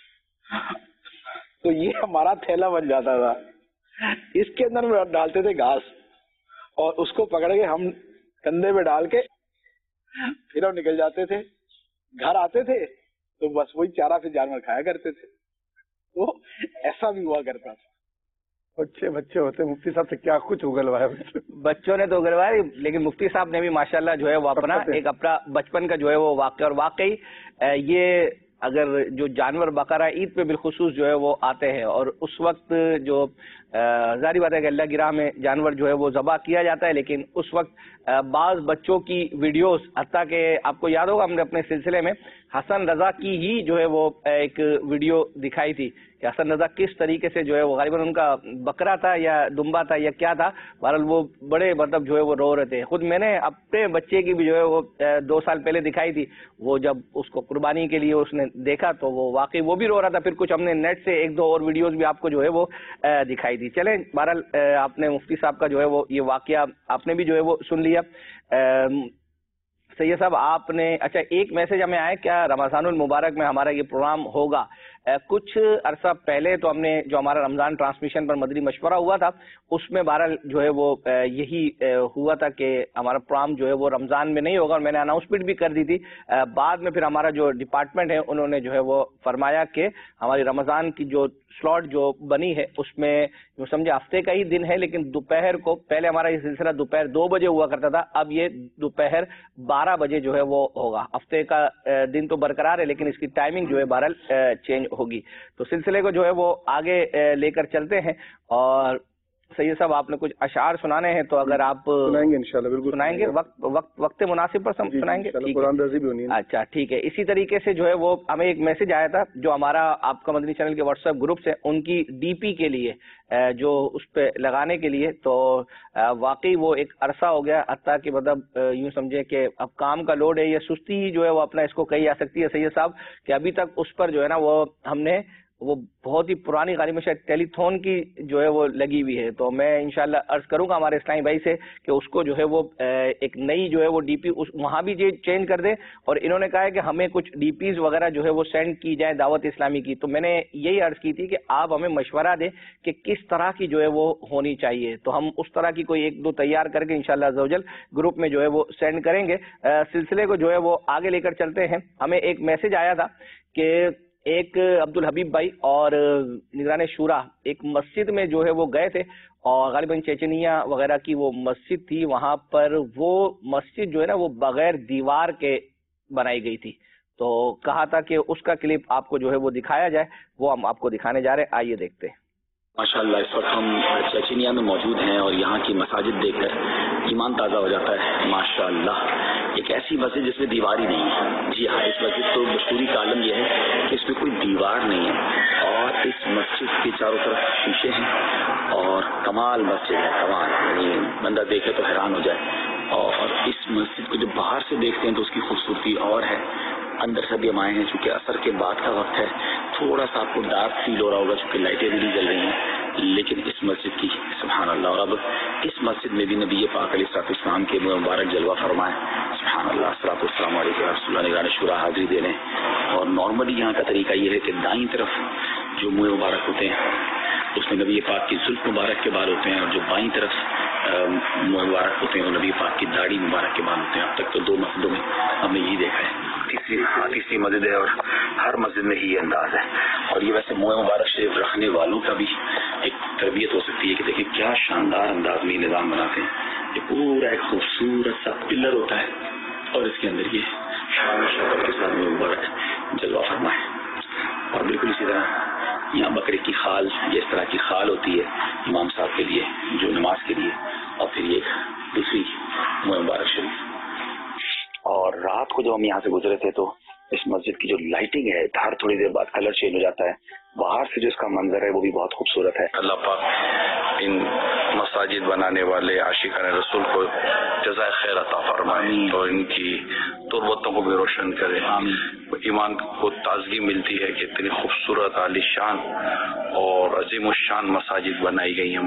تو یہ ہمارا تھیلا بن جاتا تھا۔ اس کے اندر میں ڈالتے تھے گھاس، اور اس کو پکڑ کے ہم کندھے پہ ڈال کے پھر ہم نکل جاتے تھے، گھر آتے تھے تو بس وہی چارہ سے جانور کھایا کرتے تھے، تو ایسا بھی ہوا کرتا تھا۔ اچھے بچے ہوتے، مفتی صاحب سے کیا کچھ اگلوایا بچوں نے تو اگلوایا، لیکن مفتی صاحب نے بھی ماشاءاللہ جو ہے وہ اپنا ایک اپنا بچپن کا جو ہے وہ واقعہ، اور واقعی یہ اگر جو جانور بقرہ عید پہ بالخصوص جو ہے وہ آتے ہیں، اور اس وقت جو ظاہری بات ہے کہ اللہ کی راہ میں جانور جو ہے وہ ذبح کیا جاتا ہے، لیکن اس وقت بعض بچوں کی ویڈیوز، حتیٰ کہ آپ کو یاد ہوگا ہم نے اپنے سلسلے میں حسن رضا کی ہی جو ہے وہ ایک ویڈیو دکھائی تھی کہ حسن رضا کس طریقے سے جو ہے وہ غالباً ان کا بکرا تھا یا دمبا تھا یا کیا تھا، بہرحال وہ بڑے مطلب جو ہے وہ رو رہے تھے۔ خود میں نے اپنے بچے کی بھی جو ہے وہ 2 سال پہلے دکھائی تھی، وہ جب اس کو قربانی کے لیے اس نے دیکھا تو وہ واقعی وہ بھی رو رہا تھا، پھر کچھ ہم نے نیٹ سے 1-2 اور ویڈیوز بھی آپ کو جو ہے وہ دکھائی تھی۔ چلیں بہرحال آپ نے مفتی صاحب کا جو ہے وہ یہ واقعہ آپ نے بھی جو ہے وہ سن لیا۔ سید صاحب آپ نے اچھا ایک میسج ہمیں آیا، کیا رمضان المبارک میں ہمارا یہ پروگرام ہوگا؟ کچھ عرصہ پہلے تو ہم نے جو ہمارا رمضان ٹرانسمیشن پر مدنی مشورہ ہوا تھا اس میں بہرحال جو ہے وہ یہی ہوا تھا کہ ہمارا پروگرام جو ہے وہ رمضان میں نہیں ہوگا، اور میں نے اناؤنسمنٹ بھی کر دی تھی۔ بعد میں پھر ہمارا جو ڈپارٹمنٹ ہے انہوں نے جو ہے وہ فرمایا کہ ہماری رمضان کی جو سلاٹ جو بنی ہے اس میں جو سمجھے ہفتے کا ہی دن ہے، لیکن دوپہر کو، پہلے ہمارا یہ سلسلہ دوپہر 2 بجے ہوا کرتا تھا، اب یہ دوپہر 12 بجے جو ہے وہ ہوگا۔ ہفتے کا دن تو برقرار ہے لیکن اس کی ٹائمنگ جو ہے بہرحال چینج ہوگی۔ تو سلسلے کو جو ہے وہ آگے لے کر چلتے ہیں، اور سید صاحب آپ نے کچھ اشعار سنانے ہیں تو اگر آپ سنائیں گے انشاءاللہ، بالکل سنائیں گے، وقت مناسب پر سنائیں گے؟ قرآن رضی بھی ہونی ہے۔ اچھا ٹھیک ہے۔ اسی طریقے سے جو ہے وہ ہمیں ایک میسج آیا تھا جو ہمارا آپ کا مدنی چینل کے واٹس ایپ گروپ سے ان کی ڈی پی کے لیے جو اس پہ لگانے کے لیے، تو واقعی وہ ایک عرصہ ہو گیا، حتیٰ کہ مطلب یوں سمجھے کہ اب کام کا لوڈ ہے یا سستی ہی جو ہے وہ اپنا اس کو کہی جا سکتی ہے سید صاحب، کہ ابھی تک اس پر جو ہے نا وہ ہم نے وہ بہت ہی پرانی غالباً میں شاید ٹیلی تھون کی جو ہے وہ لگی ہوئی ہے، تو میں انشاءاللہ عرض کروں گا ہمارے اسلامی بھائی سے کہ اس کو جو ہے وہ ایک نئی جو ہے وہ ڈی پی وہاں بھی چینج کر دیں، اور انہوں نے کہا ہے کہ ہمیں کچھ ڈی پیز وغیرہ جو ہے وہ سینڈ کی جائیں دعوت اسلامی کی، تو میں نے یہی عرض کی تھی کہ آپ ہمیں مشورہ دیں کہ کس طرح کی جو ہے وہ ہونی چاہیے، تو ہم اس طرح کی کوئی ایک دو تیار کر کے انشاءاللہ عز و جل گروپ میں جو ہے وہ سینڈ کریں گے۔ سلسلے کو جو ہے وہ آگے لے کر چلتے ہیں۔ ہمیں ایک میسج آیا تھا کہ ایک عبد الحبیب بھائی اور نگران شورا ایک مسجد میں جو ہے وہ گئے تھے، اور غالباً چیچنیا وغیرہ کی وہ مسجد تھی، وہاں پر وہ مسجد جو ہے نا وہ بغیر دیوار کے بنائی گئی تھی، تو کہا تھا کہ اس کا کلپ آپ کو جو ہے وہ دکھایا جائے، وہ ہم آپ کو دکھانے جا رہے ہیں، آئیے دیکھتے ہیں۔ ماشاءاللہ اس وقت ہم چیچنیا میں موجود ہیں اور یہاں کی مساجد دیکھ کر ایمان تازہ ہو جاتا ہے۔ ماشاءاللہ ایک ایسی مسجد جس میں دیوار ہی نہیں ہے۔ جی ہاں، اس مسجد تو مشہوری کا عالم یہ ہے کہ اس میں کوئی دیوار نہیں ہے، اور اس مسجد کے چاروں طرف شیشے ہیں، اور کمال مسجد ہے، کمال، یعنی بندہ دیکھے تو حیران ہو جائے۔ اور اس مسجد کو جب باہر سے دیکھتے ہیں تو اس کی خوبصورتی اور ہے۔ اندر سے بھی ہم آئے ہیں، چونکہ عصر کے بعد کا وقت ہے، تھوڑا سا آپ کو ڈارک فیل ہو رہا ہوگا چونکہ لائٹیں بھی نہیں جل رہی ہیں، لیکن اس مسجد کی سبحان اللہ، اور اب اس مسجد میں بھی نبی پاک علیہ الصلوۃ والسلام کے مبارک جلوہ فرمائے، سبحان اللہ، الصلوۃ والسلام علیہ رسول اللہ، نگران شورا حاضری دے لیں۔ اور نارملی یہاں کا طریقہ یہ ہے کہ دائیں طرف جو منہ مبارک ہوتے ہیں اس میں نبی پاک کی زلف مبارک کے بال ہوتے ہیں، اور جو بائیں طرف منہ مبارک ہوتے ہیں وہ نبی پاک کی داڑھی مبارک کے بال ہوتے ہیں۔ اب تک تو 2 مسجدوں میں ہم نے یہی دیکھا ہے، تیسری مسجد ہے اور ہر مسجد میں ہی یہ انداز ہے۔ اور یہ ویسے منہ مبارک شریف رکھنے والوں کا بھی ایک تربیت ہو سکتی ہے کہ دیکھیں کیا شاندار انداز میں یہ نظام بناتے ہیں۔ یہ پورا ایک خوبصورت سا پلر ہوتا ہے اور اس کے اندر یہ شان و شوکت کے ساتھ منہ مبارک جلوہ فرمائے۔ اور بالکل اسی طرح یہاں بکرے کی خال، یہ اس طرح کی خال ہوتی ہے امام صاحب کے لیے جو نماز کے لیے، اور پھر یہ دوسری منہ مبارک شریف۔ اور رات کو جب ہم یہاں سے گزرے تھے تو اس مسجد کی جو لائٹنگ ہے، ہر تھوڑی دیر بعد کلر چینج ہو جاتا ہے، باہر سے جو اس کا منظر ہے وہ بھی بہت خوبصورت ہے۔ اللہ پاک ان مساجد بنانے والے عاشقان رسول کو جزائے خیر عطا فرمائے، اور ان کی تربتوں کو بھی روشن کرے، ایمان کو تازگی ملتی ہے کہ اتنی خوبصورت عالی شان اور عظیم الشان مساجد بنائی گئی ہیں۔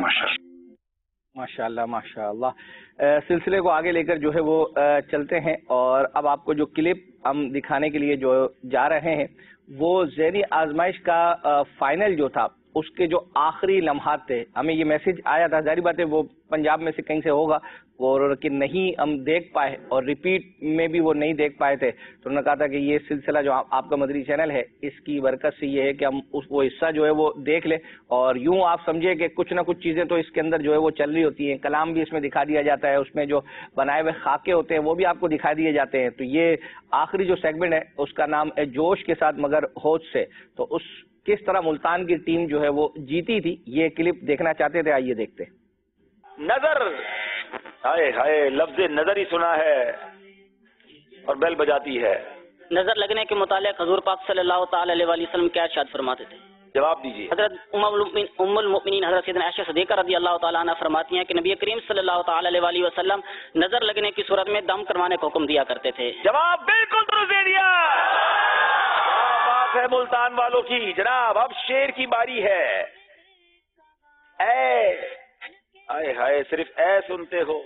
ماشاءاللہ ماشاءاللہ۔ سلسلے کو آگے لے کر جو ہے وہ چلتے ہیں، اور اب آپ کو جو کلپ ہم دکھانے کے لیے جو جا رہے ہیں وہ ذہنی آزمائش کا فائنل جو تھا اس کے جو آخری لمحات تھے۔ ہمیں یہ میسج آیا تھا، ظاہری بات ہے وہ پنجاب میں سے کہیں سے ہوگا، اور کہ نہیں ہم دیکھ پائے اور ریپیٹ میں بھی وہ نہیں دیکھ پائے تھے، تو انہوں نے کہا تھا کہ یہ سلسلہ جو آپ کا مدری چینل ہے اس کی برکت سے یہ ہے کہ ہم وہ حصہ جو ہے وہ دیکھ لیں، اور یوں آپ سمجھے کہ کچھ نہ کچھ چیزیں تو اس کے اندر جو ہے وہ چل رہی ہوتی ہیں، کلام بھی اس میں دکھا دیا جاتا ہے، اس میں جو بنائے ہوئے خاکے ہوتے ہیں وہ بھی آپ کو دکھا دیے جاتے ہیں۔ تو یہ آخری جو سیگمنٹ ہے اس کا نام ہے جوش کے ساتھ مگر ہوش سے، تو اس کس طرح ملتان کی ٹیم جو ہے وہ جیتی تھی، یہ کلپ دیکھنا چاہتے تھے، آئیے دیکھتے ہیں۔ نظر، ہائے ہائے، لفظ نظر ہی سنا ہے اور بیل بجاتی ہے۔ نظر لگنے کے متعلق حضور پاک صلی اللہ تعالی علیہ وسلم کیا ارشاد فرماتے تھے؟ جواب دیجیے۔ حضرت ام المؤمنین حضرت سیدنا عائشہ صدیقہ رضی اللہ تعالیٰ عنہ فرماتی ہیں کہ نبی کریم صلی اللہ تعالی علیہ وسلم نظر لگنے کی صورت میں دم کروانے کا حکم دیا کرتے تھے۔ جواب بالکل درست دے دیا، بات ہے ملتان والوں کی۔ جناب اب شیر کی باری ہے۔ اے ہائے ہائے، صرف اے سنتے ہو۔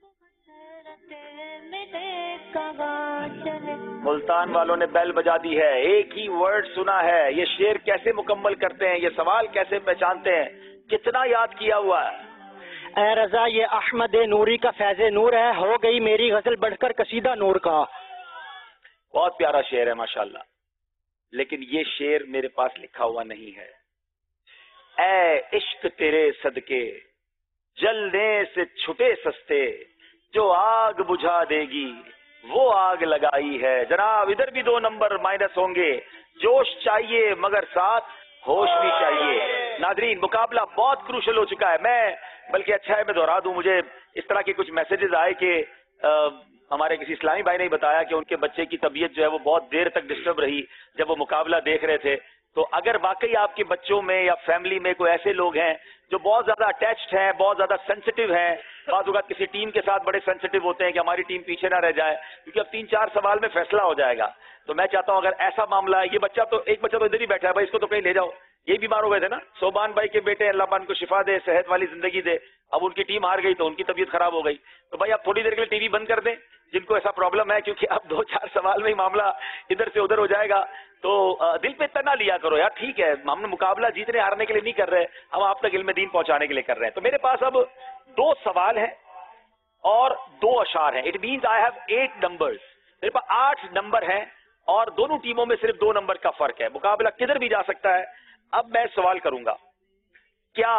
ملتان والوں نے بیل بجا دی ہے، ایک ہی ورڈ سنا ہے۔ یہ شیر کیسے مکمل کرتے ہیں، یہ سوال کیسے پہچانتے ہیں، کتنا یاد کیا ہوا ہے؟ اے رضا یہ احمد نوری کا فیض نور ہے، ہو گئی میری غزل بڑھ کر قصیدہ نور کا۔ بہت پیارا شعر ہے ماشاءاللہ، لیکن یہ شعر میرے پاس لکھا ہوا نہیں ہے۔ اے عشق تیرے صدقے جلنے سے چھٹے سستے، جو آگ بجھا دے گی وہ آگ لگائی ہے۔ جناب ادھر بھی 2 نمبر مائنس ہوں گے۔ جوش چاہیے مگر ساتھ ہوش بھی چاہیے۔ ناظرین مقابلہ بہت کروشل ہو چکا ہے. میں بلکہ اچھا ہے میں دوہرا دوں, مجھے اس طرح کے کچھ میسیجز آئے کہ ہمارے کسی اسلامی بھائی نے بتایا کہ ان کے بچے کی طبیعت جو ہے وہ بہت دیر تک ڈسٹرب رہی جب وہ مقابلہ دیکھ رہے تھے. تو اگر واقعی آپ کے بچوں میں یا فیملی میں کوئی ایسے لوگ ہیں جو بہت زیادہ اٹیچڈ ہیں, بہت زیادہ سینسٹیو ہیں, بعض اوقات کسی ٹیم کے ساتھ بڑے سینسٹیو ہوتے ہیں کہ ہماری ٹیم پیچھے نہ رہ جائے, کیونکہ اب 3-4 سوال میں فیصلہ ہو جائے گا. تو میں چاہتا ہوں اگر ایسا معاملہ ہے, یہ بچہ تو ایک بچہ تو ادھر ہی بیٹھا ہے بھائی, اس کو تو کہیں لے جاؤ, یہ بیمار ہو گئے تھے نا, صوبان بھائی کے بیٹے, اللہ پاک کو شفا دے, صحت والی زندگی دے. اب ان کی ٹیم ہار گئی تو ان کی طبیعت خراب ہو گئی, تو بھائی آپ تھوڑی دیر کے لیے ٹی وی بند کر دیں جن کو ایسا پرابلم ہے, کیونکہ اب 2-4 سوال میں ہی معاملہ ادھر سے ادھر ہو جائے گا. تو دل پہ اتنا نہ لیا کرو یار, ٹھیک ہے ہم نے مقابلہ جیتنے ہارنے کے لیے نہیں کر رہے, ہم آپ تک علم دین پہنچانے کے لیے کر رہے ہیں. تو میرے پاس اب 2 سوال ہیں اور 2 اشعار ہیں. It means I have 8 numbers. میرے پاس 8 نمبر ہیں اور دونوں ٹیموں میں صرف 2 نمبر کا فرق ہے. مقابلہ کدھر بھی جا سکتا ہے. اب میں سوال کروں گا, کیا,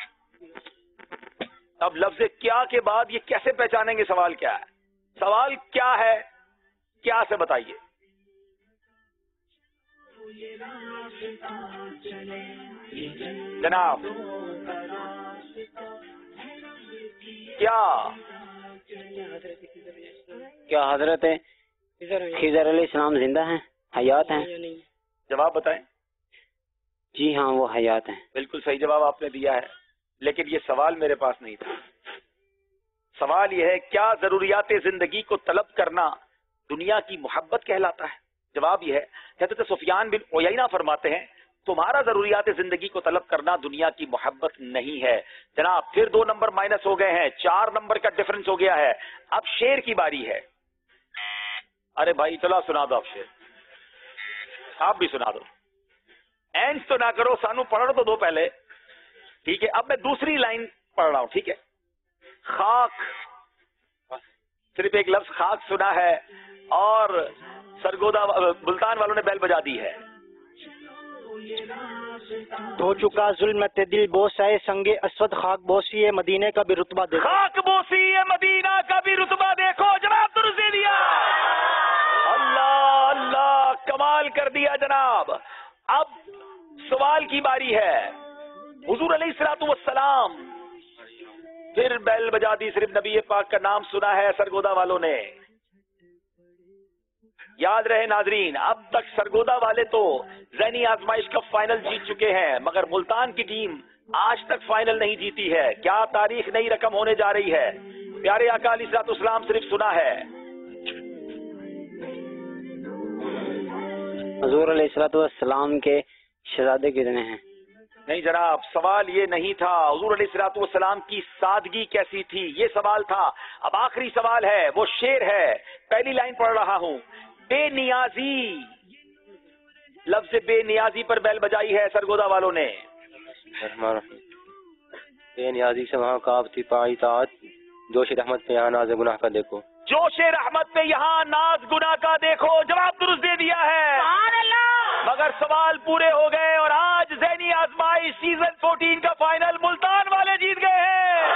اب لفظ کیا کے بعد یہ کیسے پہچانیں گے سوال کیا ہے؟ سوال کیا ہے, کیا سے بتائیے. جناب کیا حضرت خضر علیہ السلام زندہ ہیں, حیات ہیں؟ جواب بتائیں. جی ہاں وہ حیات ہیں. بالکل صحیح جواب آپ نے دیا ہے, لیکن یہ سوال میرے پاس نہیں تھا. سوال یہ ہے, کیا ضروریات زندگی کو طلب کرنا دنیا کی محبت کہلاتا ہے؟ جواب یہ ہے, حضرت سفیان بن عیینہ فرماتے ہیں تمہارا ضروریات زندگی کو طلب کرنا دنیا کی محبت نہیں ہے. جناب پھر 2 نمبر مائنس ہو گئے ہیں, 4 نمبر کا ڈفرنس ہو گیا ہے. اب شیر کی باری ہے. ارے بھائی چلا سنا دو, آپ شیر آپ بھی سنا دو, اینڈ تو نہ کرو, سانو پڑھ تو دو پہلے, ٹھیک ہے. اب میں دوسری لائن پڑھ رہا ہوں, ٹھیک ہے. خاک, صرف ایک لفظ خاک سنا ہے اور سرگودا ملتان والوں نے بیل بجا دی ہے. ہو چکا ظلم دل بوس ہے سنگ اسود, خاک بوسی ہے مدینے کا بھی رتبہ دیکھو. خاک بوسی ہے مدینہ کا بھی رتبہ دیکھو. جناب درست دے دیا, اللہ اللہ, کمال کر دیا جناب. اب سوال کی باری ہے. حضور علیہ الصلوۃ والسلام پھر بیل بجا دی, صرف نبی پاک کا نام سنا ہے سرگودا والوں نے. یاد رہے ناظرین, اب تک سرگودا والے تو ذہنی آزمائش کا فائنل جیت چکے ہیں, مگر ملتان کی ٹیم آج تک فائنل نہیں جیتی ہے. کیا تاریخ نئی رقم ہونے جا رہی ہے؟ پیارے آقا علیہ الصلوۃ والسلام صرف سنا ہے. حضور علیہ الصلوۃ والسلام کے شہزادے کتنے ہیں؟ نہیں جناب, سوال یہ نہیں تھا حضور علیہ الصلوۃ والسلام کی سادگی کیسی تھی, یہ سوال تھا. اب آخری سوال ہے, وہ شعر ہے. پہلی لائن پڑھ رہا ہوں. بے نیازی, لفظ بے نیازی پر بیل بجائی ہے سرگودا والوں نے. بے نیازی سے وہاں کعب تھی پائی طاعت, جوش رحمت پہ یہاں ناز گناہ کا دیکھو. جوش رحمت پہ یہاں ناز گناہ کا دیکھو. جواب درست دے دیا ہے, مگر سوال پورے ہو گئے اور آج ذہنی آزمائش سیزن 14 کا فائنل ملتان والے جیت گئے ہیں.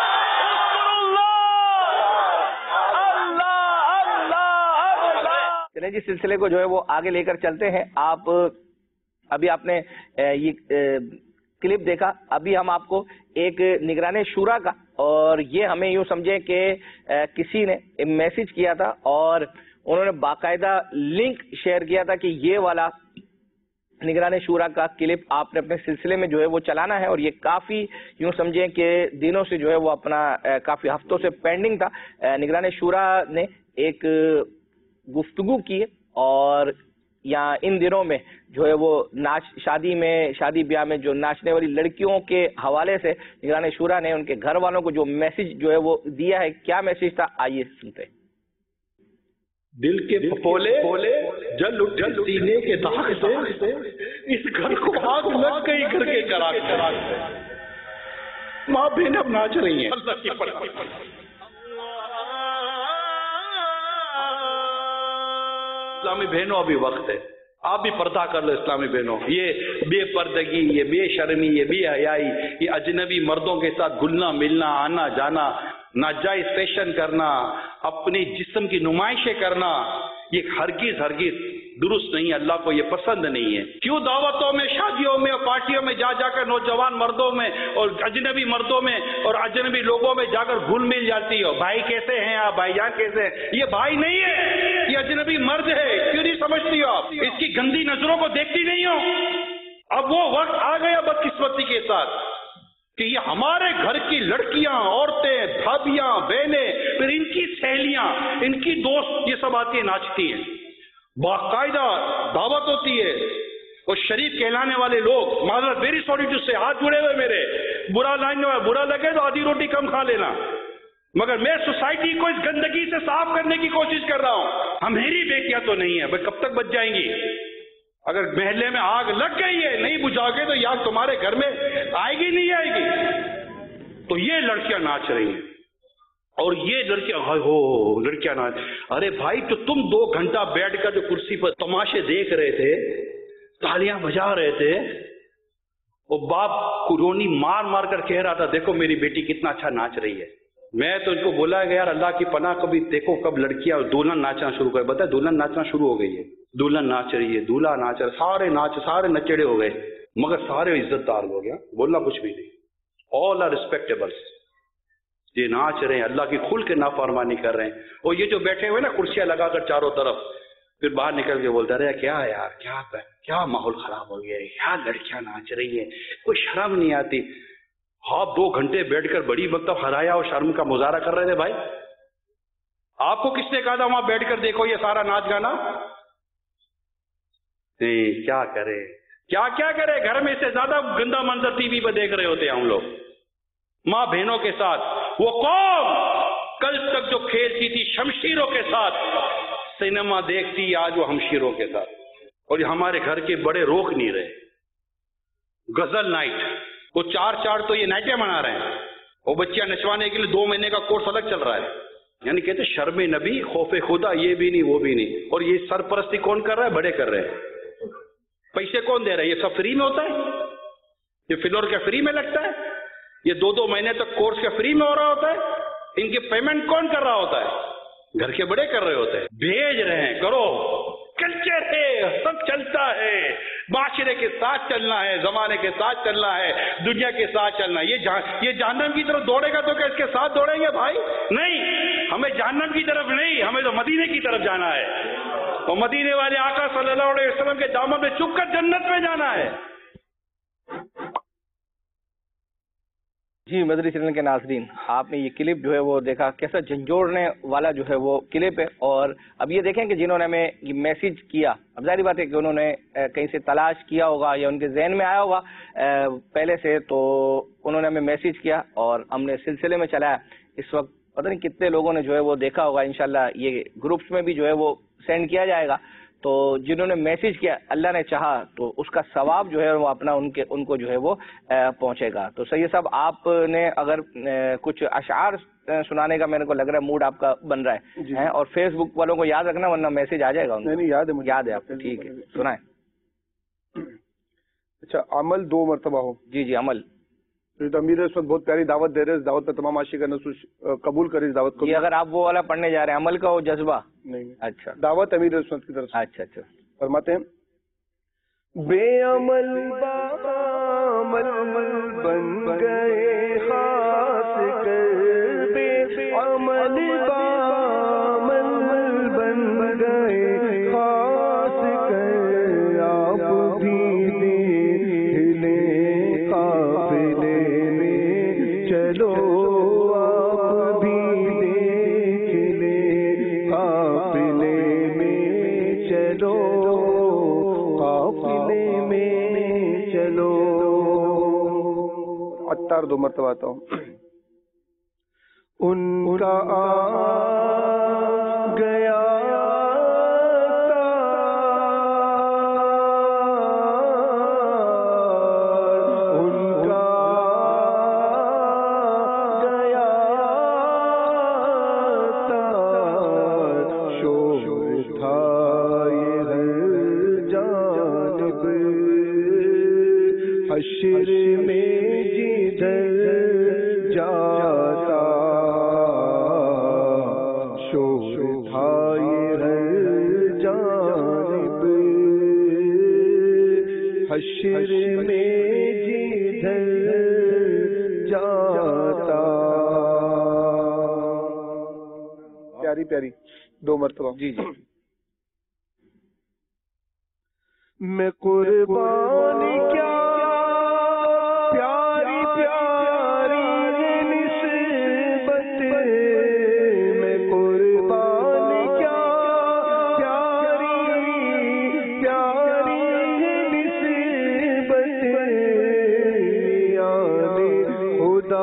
چلیں جی, سلسلے کو جو ہے وہ آگے لے کر چلتے ہیں. آپ ابھی آپ نے یہ کلپ دیکھا, ابھی ہم آپ کو ایک نگران شورا کا, اور یہ ہمیں یوں سمجھیں کہ کسی نے میسج کیا تھا اور انہوں نے باقاعدہ لنک شیئر کیا تھا کہ یہ والا نگران شورا کا کلپ آپ نے اپنے سلسلے میں جو ہے وہ چلانا ہے. اور یہ کافی یوں سمجھیں کہ دنوں سے جو ہے وہ اپنا کافی ہفتوں سے پینڈنگ تھا. نگران شورا نے ایک گفتگو کی اور یہاں ان دنوں میں جو ہے وہ شادی بیاہ میں جو ناچنے والی لڑکیوں کے حوالے سے نگران شورا نے ان کے گھر والوں کو جو میسج جو ہے وہ دیا ہے. کیا میسج تھا, آئیے سنتے ہیں. دل کے پھپولے جل اٹھ سینے کے داغ سے, اس گھر کو آگ لگ گئی گھر کے چراغ سے. ماں بہنیں اب ناچ رہی ہیں. اللہ کی پناہ. اسلامی بہنوں ابھی وقت ہے, آپ بھی پردہ کر لو اسلامی بہنوں. یہ بے پردگی, یہ بے شرمی, یہ بے حیائی, یہ اجنبی مردوں کے ساتھ گھلنا ملنا, آنا جانا, ناجائز فیشن کرنا, اپنی جسم کی نمائشیں کرنا, یہ ہرگز ہرگز درست نہیں ہے، اللہ کو یہ پسند نہیں ہے۔ کیوں دعوتوں میں، شادیوں میں اور پارٹیوں میں جا جا کر نوجوان مردوں میں اور اجنبی مردوں میں اور اجنبی لوگوں میں جا کر گھل مل جاتی ہو؟ بھائی کیسے ہیں آپ، بھائی جان کیسے ہیں؟ یہ بھائی نہیں ہے، یہ اجنبی مرد ہے۔ کیوں نہیں سمجھتی ہو آپ؟ اس کی گندی نظروں کو دیکھتی نہیں ہو؟ اب وہ وقت آ گیا بدقسمتی کے ساتھ کہ یہ ہمارے گھر کی لڑکیاں، عورتیں، بھابیاں، بہنیں، پھر ان کی سہیلیاں، ان کی دوست، یہ سب آتی ہیں، ناچتی ہیں، باقاعدہ دعوت ہوتی ہے، اور شریف کہلانے والے لوگ، معذرت ویری سوری ٹو سے، ہاتھ جڑے ہوئے میرے، برا لگے تو آدھی روٹی کم کھا لینا، مگر میں سوسائٹی کو اس گندگی سے صاف کرنے کی کوشش کر رہا ہوں۔ ہم میری بیٹیاں تو نہیں ہیں، کب تک بچ جائیں گی؟ اگر محلے میں آگ لگ گئی ہے، نہیں بجھا گے تو یہ آگ تمہارے گھر میں آئے گی نہیں آئے گی؟ تو یہ لڑکیاں ناچ رہی ہیں، اور یہ لڑکیاں لڑکیاں ناچ، ارے بھائی تو تم 2 گھنٹہ بیٹھ کر جو کرسی پر تماشے دیکھ رہے تھے، تالیاں بجا رہے تھے، اور باپ کو رونی مار مار کر کہہ رہا تھا دیکھو میری بیٹی کتنا اچھا ناچ رہی ہے۔ میں تو ان کو بولا کہ یار اللہ کی پناہ، کبھی دیکھو کب لڑکیاں دلہن ناچنا شروع کر، بتا دلہن ناچنا شروع ہو گئی ہے، دلہن ناچ رہی ہے، دولہا ناچ رہا، سارے نچڑے ہو گئے، مگر سارے عزت دار ہو گیا، بولنا کچھ بھی نہیں، آل آر ریسپیکٹیبل، یہ ناچ رہے ہیں، اللہ کی کھل کے نافرمانی کر رہے ہیں، اور یہ جو بیٹھے ہوئے نا کرسیاں لگا کر چاروں طرف، پھر باہر نکل کے بولتا رہے کیا یار، کیا ماحول خراب ہو گیا ہے، کیا لڑکیاں ناچ رہی ہیں، کوئی شرم نہیں آتی؟ آپ 2 گھنٹے بیٹھ کر بڑی مطلب حیا اور شرم کا مظاہرہ کر رہے تھے بھائی؟ آپ کو کس نے کہا تھا وہاں بیٹھ کر دیکھو یہ سارا ناچ گانا؟ کیا کرے، کیا کرے، گھر میں اس سے زیادہ گندا منظر ٹی وی پہ دیکھ رہے ہوتے ہیں ہم لوگ، ماں بہنوں کے ساتھ۔ وہ قوم کل تک جو کھیلتی تھی شمشیروں کے ساتھ، سینما دیکھتی آج وہ ہمشیروں کے ساتھ، اور یہ ہمارے گھر کے بڑے روک نہیں رہے۔ غزل نائٹ، وہ 4 تو یہ نائٹیں منا رہے ہیں، وہ بچیاں نچوانے کے لیے 2 مہینے کا کورس الگ چل رہا ہے، یعنی کہتے شرم نبی، خوف خدا، یہ بھی نہیں وہ بھی نہیں، اور یہ سرپرستی کون کر رہا ہے؟ بڑے کر رہے ہیں۔ پیسے کون دے رہا ہے؟ یہ سب فری میں ہوتا ہے، یہ فلور کا فری میں لگتا ہے، یہ 2 مہینے تک کورس کا فری میں ہو رہا ہوتا ہے، ان کی پیمنٹ کون کر رہا ہوتا ہے؟ گھر کے بڑے کر رہے ہوتے ہیں، بھیج رہے ہیں، کرو، کلچر ہے، سب چلتا ہے، معاشرے کے ساتھ چلنا ہے، زمانے کے ساتھ چلنا ہے، دنیا کے ساتھ چلنا ہے۔ یہ جہنم کی طرف دوڑے گا تو کیا اس کے ساتھ دوڑیں گے بھائی؟ نہیں، ہمیں جہنم کی طرف نہیں، ہمیں تو مدینے کی طرف جانا ہے، اور مدینے والے آقا صلی اللہ علیہ وسلم کے دامن میں چپ کر جنت میں جانا ہے۔ جی مدری چینل کے ناظرین، آپ نے یہ کلپ جو ہے وہ دیکھا، کیسا جھنجھوڑنے والا جو ہے وہ کلپ ہے، اور اب یہ دیکھیں کہ جنہوں نے ہمیں یہ میسج کیا، اب ظاہری بات ہے کہ انہوں نے کہیں سے تلاش کیا ہوگا یا ان کے ذہن میں آیا ہوگا پہلے سے، تو انہوں نے ہمیں میسج کیا اور ہم نے سلسلے میں چلایا۔ اس وقت پتہ نہیں کتنے لوگوں نے جو ہے وہ دیکھا ہوگا، انشاءاللہ یہ گروپس میں بھی جو ہے وہ سینڈ کیا جائے گا، تو جنہوں نے میسج کیا اللہ نے چاہا تو اس کا ثواب جو ہے وہ اپنا ان کو جو ہے وہ پہنچے گا۔ تو سید صاحب آپ نے اگر کچھ اشعار سنانے کا میرے کو لگ رہا ہے موڈ آپ کا بن رہا ہے، اور فیس بک والوں کو یاد رکھنا ورنہ میسج آ جائے گا۔ نہیں یاد ہے مجھے، یاد ہے آپ کو، ٹھیک ہے سنائیں۔ اچھا، عمل 2 مرتبہ ہو۔ جی عمل تو امیر اس وقت بہت پیاری دعوت دے رہے ہیں، اس دعوت پہ تمام عاشقان قبول کرے اس دعوت کو۔ یہ اگر آپ وہ والا پڑھنے جا رہے ہیں عمل کا وہ جذبہ، نہیں اچھا دعوت امیر اس وقت کی طرف سے۔ اچھا فرماتے ہیں بے عمل بعمل بن گئے خاص کر، بے عمل بعمل بن گئے خاص کر، آپ بھی ہلے قافلے میں چلو، آپ بھی دیکھ لے قافلے میں چلو، قافلے میں چلو۔ عطار 2 مرتبہ آتا ہوں۔ ان کا آ گیا حشر میں جدھر جاتا، شور تھا یہ ہر حشر میں جدھر جاتا. پیاری پیاری دو مرتبہ. جی جی. میں قربانی کیا پیاری پیاری نسبت، میں قربانی کیا پیاری پیاری نسبت، یعنی خدا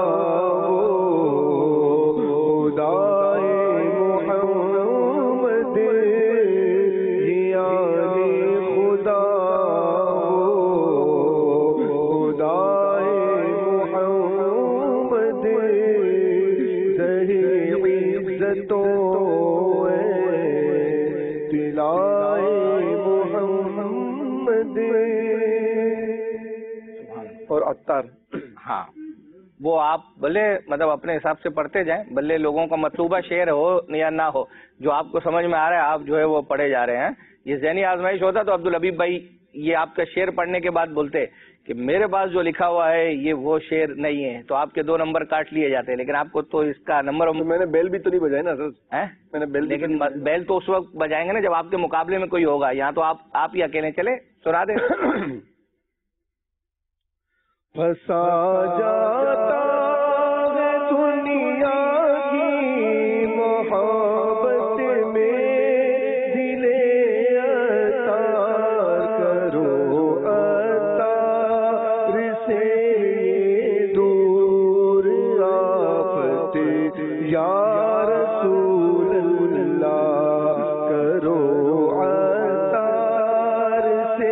اور عطار. ہاں وہ آپ بھلے مطلب اپنے حساب سے پڑھتے جائیں، بھلے لوگوں کا مطلوبہ شعر ہو یا نہ ہو، جو آپ کو سمجھ میں آ رہا ہے آپ جو ہے وہ پڑھے جا رہے ہیں. یہ ذہنی آزمائش ہوتا تو عبدالحبیب بھائی یہ آپ کا شعر پڑھنے کے بعد بولتے کہ میرے پاس جو لکھا ہوا ہے یہ وہ شعر نہیں ہے، تو آپ کے 2 نمبر کاٹ لیے جاتے. لیکن آپ کو تو اس کا نمبر میں نے بیل بھی تو نہیں بجائی نا سر. میں نے بیل، لیکن بیل تو اس وقت بجائیں گے نا جب آپ کے مقابلے میں کوئی ہوگا. یہاں تو آپ ہی اکیلے چلے سنا دیں. پھنسا جاتا ہے دنیا کی محبت میں، دل عطار کرو عطار سے دور آفت، یا رسول اللہ کرو عطار سے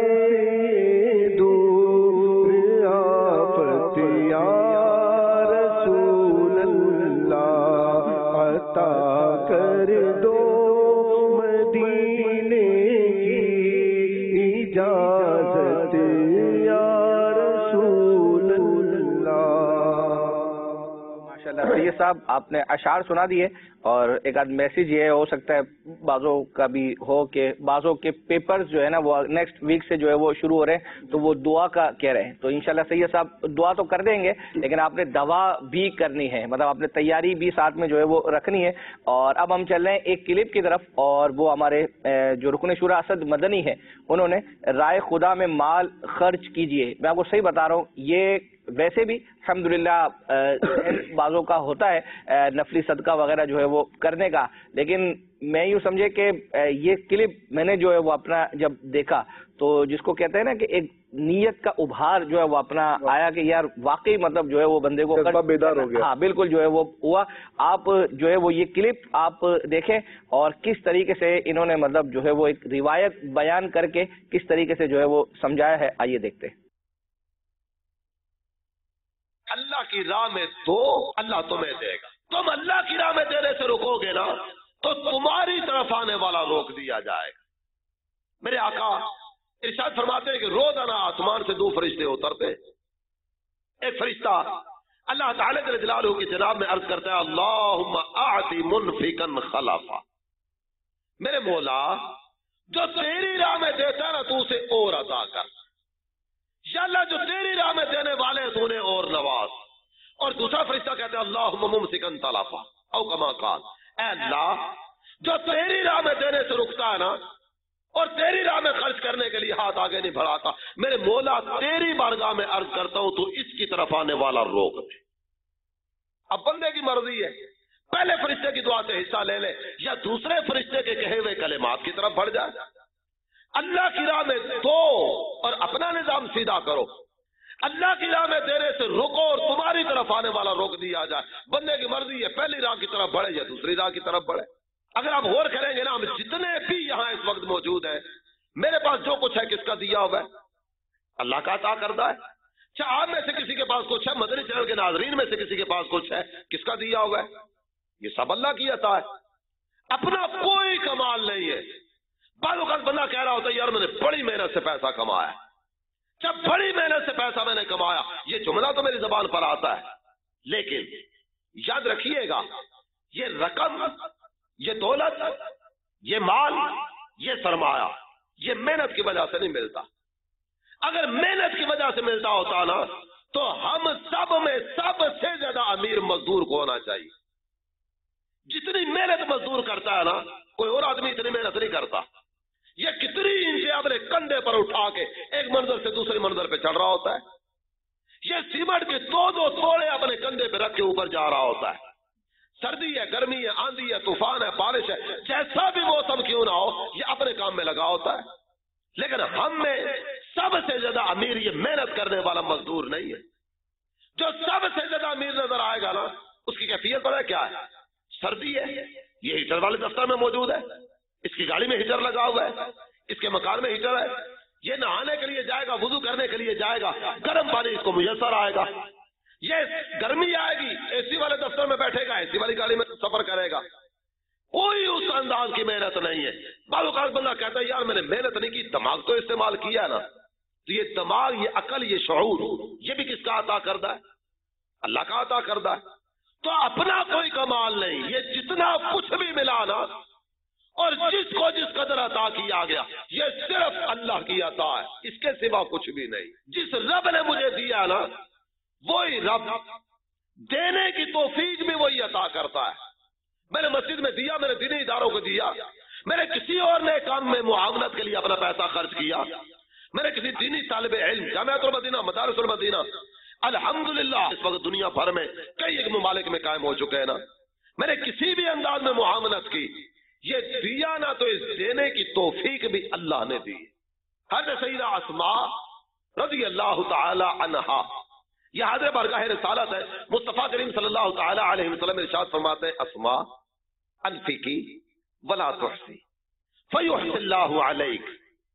کر دو مدینے کی اجازت، یا رسول اللہ. ماشاءاللہ سید صاحب آپ نے اشعار سنا دیے، اور ایک آدھ میسج یہ ہو سکتا ہے بعضوں کا بھی ہو کہ بعضوں کے پیپرز جو ہے نا وہ نیکسٹ ویک سے جو ہے وہ شروع ہو رہے ہیں، تو وہ دعا کا کہہ رہے ہیں. تو انشاءاللہ سید صاحب دعا تو کر دیں گے، لیکن آپ نے دوا بھی کرنی ہے، مطلب آپ نے تیاری بھی ساتھ میں جو ہے وہ رکھنی ہے. اور اب ہم چل رہے ہیں ایک کلپ کی طرف، اور وہ ہمارے جو رکن شورا اسد مدنی ہے، انہوں نے رائے خدا میں مال خرچ کیجئے. میں آپ کو صحیح بتا رہا ہوں، یہ ویسے بھی الحمدللہ بعضوں کا ہوتا ہے نفلی صدقہ وغیرہ جو ہے وہ کرنے کا، لیکن میں یوں سمجھے کہ یہ کلپ میں نے جو ہے وہ اپنا جب دیکھا تو جس کو کہتے ہیں نا کہ ایک نیت کا ابھار جو ہے وہ اپنا آیا کہ یار واقعی مطلب جو ہے وہ بندے کو بیدار ہو گیا. ہاں بالکل جو ہے وہ ہوا. آپ جو ہے وہ یہ کلپ آپ دیکھیں اور کس طریقے سے انہوں نے مطلب جو ہے وہ ایک روایت بیان کر کے کس طریقے سے جو ہے وہ سمجھایا ہے. آئیے دیکھتے ہیں. اللہ کی راہ میں دو، اللہ تمہیں دے گا. تم اللہ کی راہ میں دینے سے رکو گے نا تو تمہاری طرف آنے والا روک دیا جائے گا. میرے آقا ارشاد فرماتے ہیں کہ روزانہ آسمان سے 2 فرشتے اترتے. ایک فرشتہ اللہ تعالی جل جلالہ کی جناب میں عرض کرتا ہے اللہم اعطی منفقا خلفا. میرے مولا جو تیری راہ میں دیتا ہے نا تو اسے اور عطا کر. یا اللہ جو تیری راہ میں دینے والے تو انہیں اور نواز. اور دوسرا فرشتہ کہتا ہے اللہم ممسکا تلفا او کما قال، اے اللہ جو تیری راہ میں دینے سے رکتا ہے نا اور تیری راہ میں خرچ کرنے کے لیے ہاتھ آگے نہیں بڑھاتا، میرے مولا تیری بارگاہ میں عرض کرتا ہوں تو اس کی طرف آنے والا روک دے. اب بندے کی مرضی ہے، پہلے فرشتے کی دعا سے حصہ لے لے یا دوسرے فرشتے کے کہے ہوئے کلمات کی طرف بڑھ جائے. اللہ کی راہ میں دو اور اپنا نظام سیدھا کرو. اللہ کی راہ میں دینے سے رکو اور تمہاری طرف آنے والا روک دیا جائے. بندے کی مرضی ہے پہلی راہ کی طرف بڑھے یا دوسری راہ کی طرف بڑھے. اگر آپ غور کریں گے نا، ہم جتنے بھی یہاں اس وقت موجود ہیں، میرے پاس جو کچھ ہے کس کا دیا ہوا ہے؟ اللہ کا عطا کردہ ہے. چاہے آپ میں سے کسی کے پاس کچھ ہے، مدنی چینل کے ناظرین میں سے کسی کے پاس کچھ ہے، کس کا دیا ہوا ہے؟ یہ سب اللہ کی عطا ہے، اپنا کوئی کمال نہیں ہے. بعض اوقات بندہ کہہ رہا ہوتا ہے یار میں نے بڑی محنت سے پیسہ کمایا. جب بڑی محنت سے پیسہ میں نے کمایا، یہ جملہ تو میری زبان پر آتا ہے، لیکن یاد رکھیے گا یہ رقم، یہ دولت، یہ مال، یہ سرمایہ، یہ محنت کی وجہ سے نہیں ملتا. اگر محنت کی وجہ سے ملتا ہوتا نا تو ہم سب میں سب سے زیادہ امیر مزدور کو ہونا چاہیے. جتنی محنت مزدور کرتا ہے نا کوئی اور آدمی اتنی محنت نہیں کرتا. یہ کتنی انچیں اپنے کندھے پر اٹھا کے ایک منظر سے دوسری منظر پہ چڑھ رہا ہوتا ہے. یہ سیمنٹ کے دو توڑے اپنے کندھے پہ رکھ کے اوپر جا رہا ہوتا ہے. سردی ہے، گرمی ہے، آندھی ہے، طوفان ہے، بارش ہے، جیسا بھی موسم کیوں نہ ہو یہ اپنے کام میں لگا ہوتا ہے. لیکن ہم میں سب سے زیادہ امیر یہ محنت کرنے والا مزدور نہیں ہے. جو سب سے زیادہ امیر نظر آئے گا نا اس کی کیفیت پتہ ہے کیا ہے؟ سردی ہے، یہ ہیٹر والے دفتر میں موجود ہے، اس کی گاڑی میں ہیٹر لگا ہوا ہے، اس کے مکان میں ہیٹر ہے، یہ نہانے کے لیے جائے گا، وضو کرنے کے لیے جائے گا، گرم پانی اس کو میسر آئے گا. یہ گرمی آئے گی اے سی والے دفتر میں بیٹھے گا، اے سی والی گاڑی میں سفر کرے گا. کوئی اس انداز کی محنت نہیں ہے. بعض اوقات بندہ کہتا ہے یار میں نے محنت نہیں کی، دماغ تو استعمال کیا نا. تو یہ دماغ، یہ عقل، یہ شعور یہ بھی کس کا عطا کردہ ہے؟ اللہ کا عطا کردہ ہے. تو اپنا کوئی کمال نہیں. یہ جتنا کچھ بھی ملا نا اور جس کو جس قدر عطا کیا گیا یہ صرف اللہ کی عطا ہے، اس کے سوا کچھ بھی نہیں. جس رب نے مجھے دیا نا وہی رب دینے کی توفیق بھی وہی عطا کرتا ہے. میں نے مسجد میں دیا، میں نے دینی اداروں کو دیا، میں نے کسی اور نئے کام میں معاونت کے لیے اپنا پیسہ خرچ کیا، میں نے کسی دینی طالب علم، جامعۃ المدینہ، مدارس المدینہ الحمدللہ اس وقت دنیا بھر میں کئی ایک ممالک میں قائم ہو چکے ہیں نا، میں نے کسی بھی انداز میں معاونت کی، یہ دیا نا تو اس دینے کی توفیق بھی اللہ نے دی. حضرت سیدہ اسماء رضی اللہ تعالی عنہا، یہ حاضر بارگاہ رسالت ہے. مصطفیٰ کریم صلی اللہ تعالی علیہ وسلم ارشاد فرماتے ہیں اسماء انفقی ولا تحسی فیحسی اللہ علیک.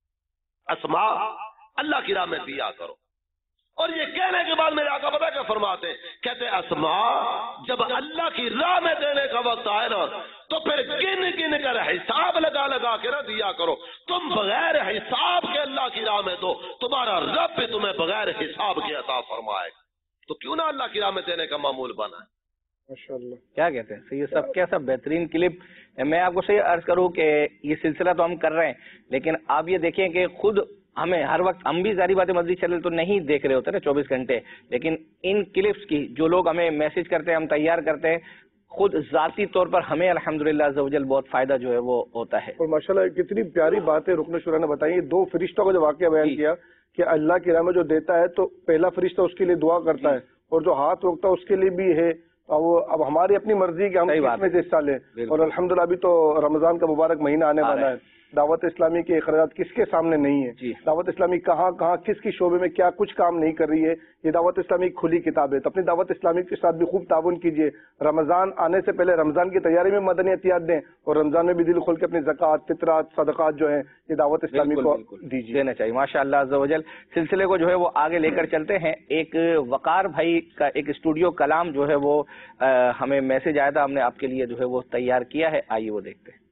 اسماء اللہ کی راہ میں دیا کرو. اور یہ کہنے کے بعد میرے آقا پتہ کیا فرماتے ہیں؟ کہتے ہیں اسماء جب اللہ کی راہ میں دینے کا وقت آئے نا تو پھر گن گن کر حساب لگا لگا کے نہ دیا کرو. تم بغیر حساب کے اللہ کی راہ میں دو، تمہارا رب بھی تمہیں بغیر حساب کے عطا فرمائے. تو کیوں نہ اللہ کی راہ میں دینے کا معمول بنا ہے. ماشاءاللہ. کیا کہتے ہیں سید صاحب، کیسا بہترین کلپ. میں آپ کو صحیح عرض کروں کہ یہ سلسلہ تو ہم کر رہے ہیں لیکن آپ یہ دیکھیں کہ خود ہمیں ہر وقت، ہم بھی ظاہری بات ہے مسجد چینل تو نہیں دیکھ رہے ہوتے نا 24 گھنٹے، لیکن ان کلپس کی جو لوگ ہمیں میسج کرتے ہیں، ہم تیار کرتے ہیں، خود ذاتی طور پر ہمیں الحمدللہ عز و جل بہت فائدہ جو ہے وہ ہوتا ہے. اور ماشاءاللہ کتنی پیاری باتیں رکن شورا نے بتائی. دو فرشتوں کا جو واقعہ بیان کیا کہ اللہ کی راہ میں جو دیتا ہے تو پہلا فرشتہ اس کے لیے دعا کرتا ہے اور جو ہاتھ روکتا ہے اس کے لیے بھی ہے. اب ہماری اپنی مرضی کہ ہم اس میں سے حصہ لیں. اور الحمدللہ ابھی تو رمضان کا مبارک مہینہ آنے والا ہے. دعوت اسلامی کے اخراجات کس کے سامنے نہیں ہے. دعوت اسلامی کہاں کہاں کس کی شعبے میں کیا کچھ کام نہیں کر رہی ہے. یہ دعوت اسلامی کھلی کتاب ہے. تو اپنی دعوت اسلامی کے ساتھ بھی خوب تعاون کیجیے. رمضان آنے سے پہلے رمضان کی تیاری میں مدنی احتیاط دیں اور رمضان میں بھی دل کھول کے اپنی زکوٰۃ، فطرات، صدقات جو ہیں یہ دعوت اسلامی کو دیجیے، دینا چاہیے. ماشاءاللہ عز و جل سلسلے کو جو ہے وہ آگے لے کر چلتے ہیں. ایک وقار بھائی کا ایک اسٹوڈیو کلام جو ہے وہ ہمیں میسج آیا تھا، ہم نے آپ کے لیے جو ہے وہ تیار کیا ہے. آئیے وہ دیکھتے ہیں.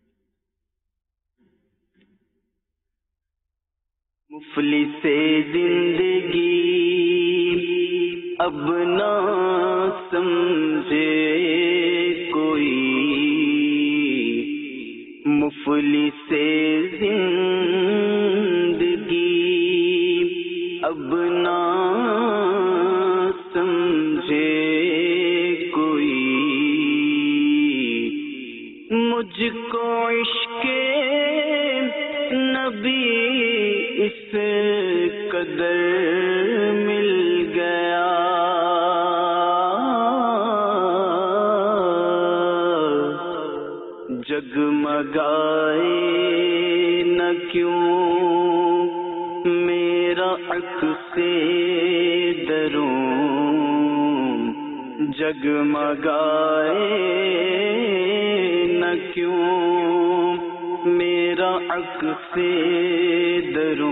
مفلس زندگی اب نہ سمجھے کوئی، مفلس زندگی اب نہ سمجھے کوئی، مجھ کو عشق نبی اس قدر مل گیا، جگمگائے نہ کیوں میرا عکس دروں، جگمگائے نہ کیوں میرا عکس دروں،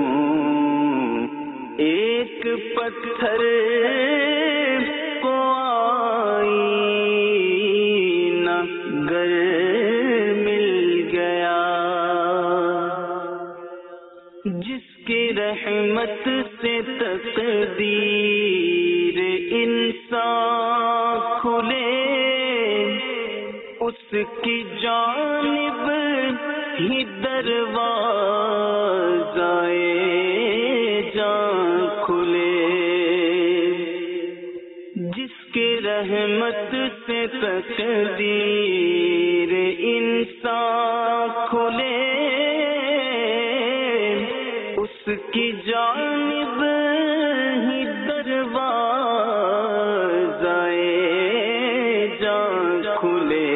ایک پتھر کو آئینہ گر مل گیا، جس کی رحمت سے تقدیر انسان کھلے، اس کی جانب ہی دروازہ جان تقدیر انسان کھلے اس کی جانب ہی دروازۂ جان کھلے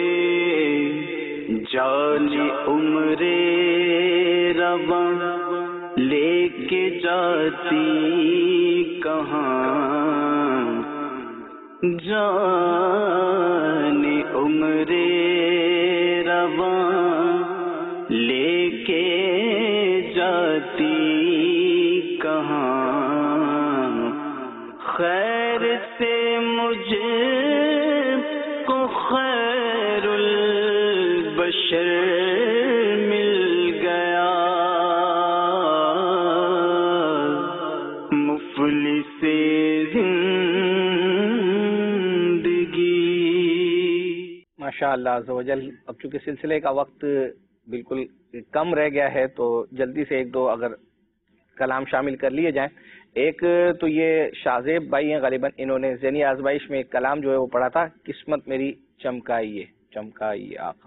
جان عمر رواں لے کے جاتی کہاں جان عمر رواں لے کے جاتی کہاں خیر سے مجھے کو خیر البشر مل گیا مفلس ماشاء اللہ عز و جل. اب چونکہ سلسلے کا وقت بالکل کم رہ گیا ہے تو جلدی سے ایک دو اگر کلام شامل کر لیے جائیں. ایک تو یہ شاہزیب بھائی ہیں غالباً، انہوں نے ذہنی آزمائش میں ایک کلام جو ہے وہ پڑھا تھا، قسمت میری چمکائیے چمکائیے آقا.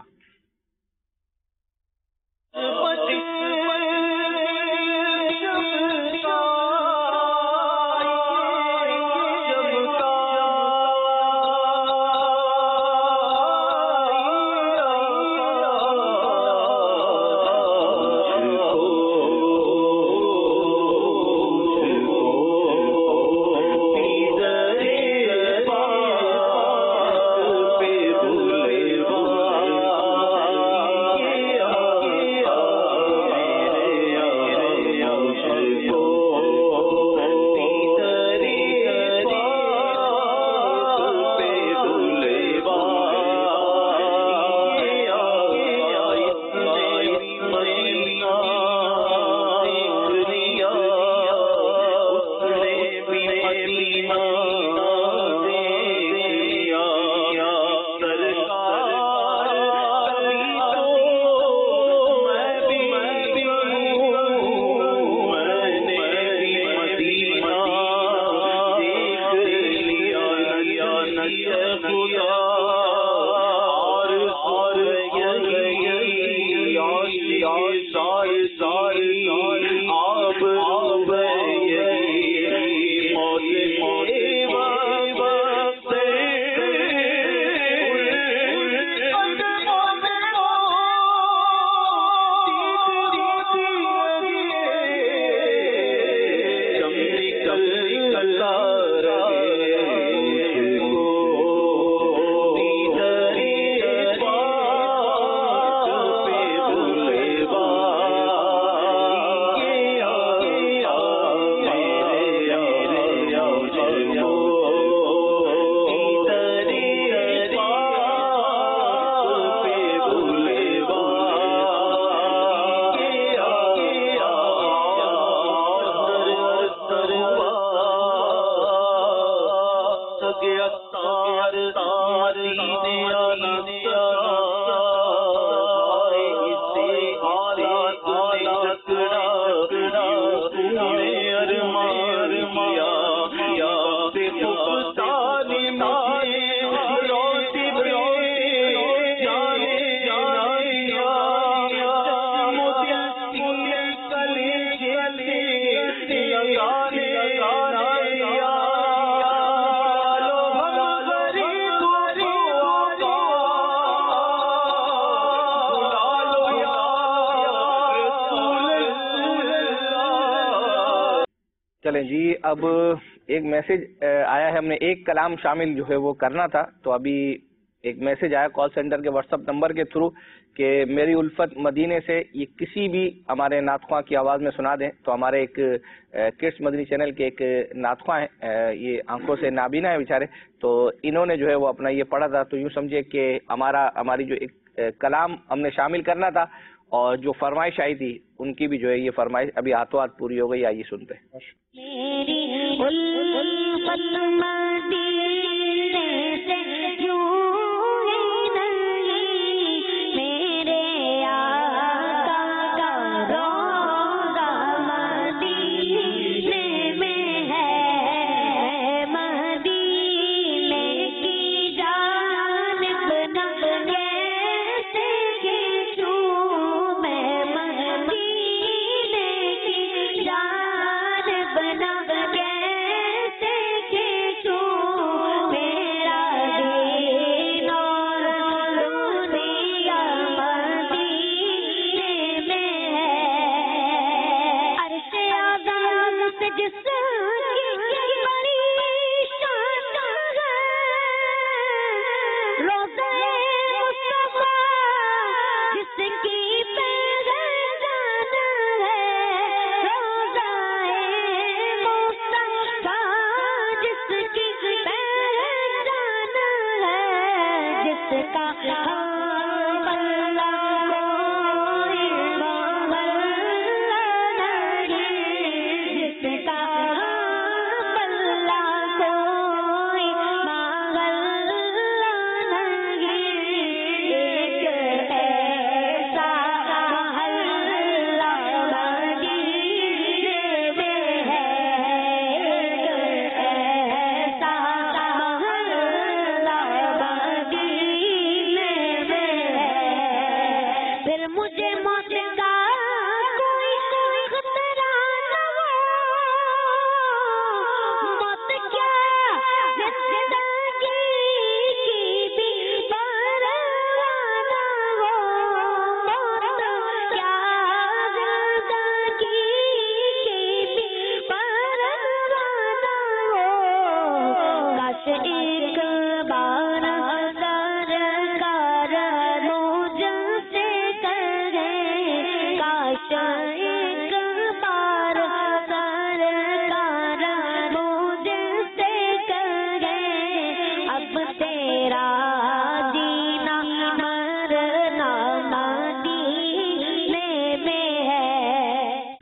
چلیں جی، اب ایک میسج آیا ہے، ہم نے ایک کلام شامل جو ہے وہ کرنا تھا، تو ابھی ایک میسج آیا کال سینٹر کے واٹس ایپ نمبر کے تھرو کہ میری الفت مدینے سے یہ کسی بھی ہمارے نعت خواں کی آواز میں سنا دیں. تو ہمارے ایک کڈس مدنی چینل کے ایک نعت خواں ہیں، یہ آنکھوں سے نابینا ہے بیچارے، تو انہوں نے جو ہے وہ اپنا یہ پڑھا تھا، تو یوں سمجھے کہ ہماری جو ایک کلام ہم نے شامل کرنا تھا اور جو فرمائش آئی تھی ان کی بھی جو ہے یہ فرمائش ابھی ہاتھوں ہاتھ پوری ہو گئی. آئیے سنتے ہیں.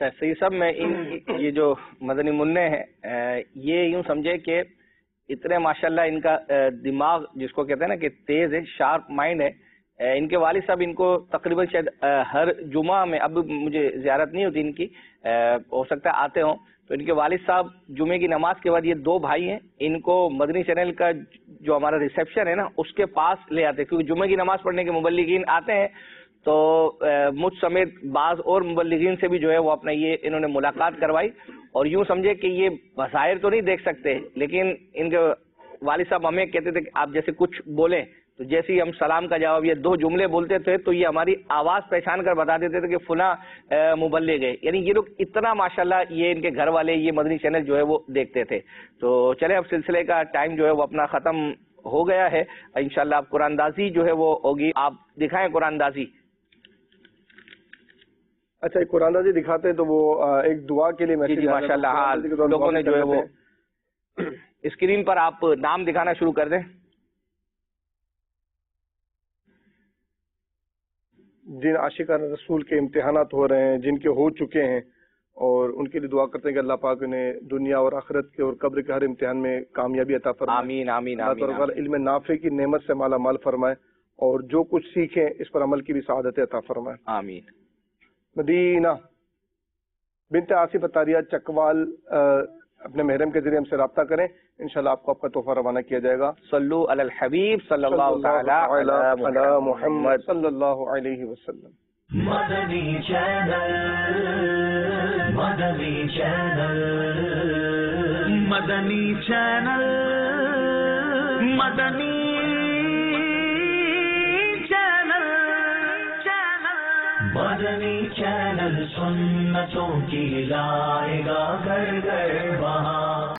सही सब में ये जो मदनी मुन्ने हैं ये यूं समझे कि इतने माशाल्लाह इनका दिमाग जिसको कहते हैं ना कि तेज है, शार्प माइंड है। इनके वालिद साहब इनको तकरीबन शायद हर जुमा में, अब मुझे ज़ियारत नहीं होती इनकी, हो सकता है आते हों, तो इनके वालिद साहब जुमे की नमाज के बाद, ये दो भाई हैं, इनको मदनी चैनल का जो हमारा रिसेप्शन है ना उसके पास ले आते हैं, क्योंकि जुमे की नमाज पढ़ने के मुबल्लिगीन आते हैं, तो मुझ समेत बाज और मुबल्लिगीन से भी जो है वो अपना ये इन्होंने मुलाकात करवाई। और यूं समझे कि ये बज़ाहिर तो नहीं देख सकते, लेकिन इनके वालिद साहब हमें कहते थे कि आप जैसे कुछ बोलें तो जैसे ही हम सलाम का जवाब ये दो जुमले बोलते थे तो ये हमारी आवाज़ पहचान कर बता देते थे कि फुला मुबल्लिग है। यानी ये लोग इतना माशाल्लाह, ये इनके घर वाले ये मदनी चैनल जो है वो देखते थे। तो चले अब सिलसिले का टाइम जो है वो अपना ख़त्म हो गया है। इंशाल्लाह अब कुरानदाजी जो है वो होगी, आप दिखाएं कुरानदाजी। अच्छा, एक कुरानदाजी दिखाते हैं तो वो एक दुआ के लिए मैसेज माशाल्लाह, हाँ लोगों ने जो है वो स्क्रीन पर आप नाम दिखाना शुरू कर दें। जिन आशिकान रसूल के इम्तिहानात हो रहे हैं, जिनके हो चुके हैं, और उनके लिए दुआ करते हैं कि अल्लाह पाक उन्हें दुनिया और आखिरत के और कब्र के हर इम्तिहान में कामयाबी अता फरमाए। आमीन आमीन आमीन। इल्म नाफे की नेमत से माला माल फरमाए और जो कुछ सीखें इस पर अमल की भी सआदत अता फरमाए। आमीन। मदीना बिनते आसिफ अतारिया चकवाल अपने महरम के जरिए हमसे रब्ता करें, इंशाल्लाह आपको आपका तोहफा रवाना किया जाएगा। सल्लु अलल हबीब सल्लल्लाहु तआला अला मुहम्मद सल्लल्लाहु अलैहि वसल्लम। Madani channel, Madani channel, Madani channel, Madani channel, Madani channel सुन्नतों की लाएगा घर घर वहाँ।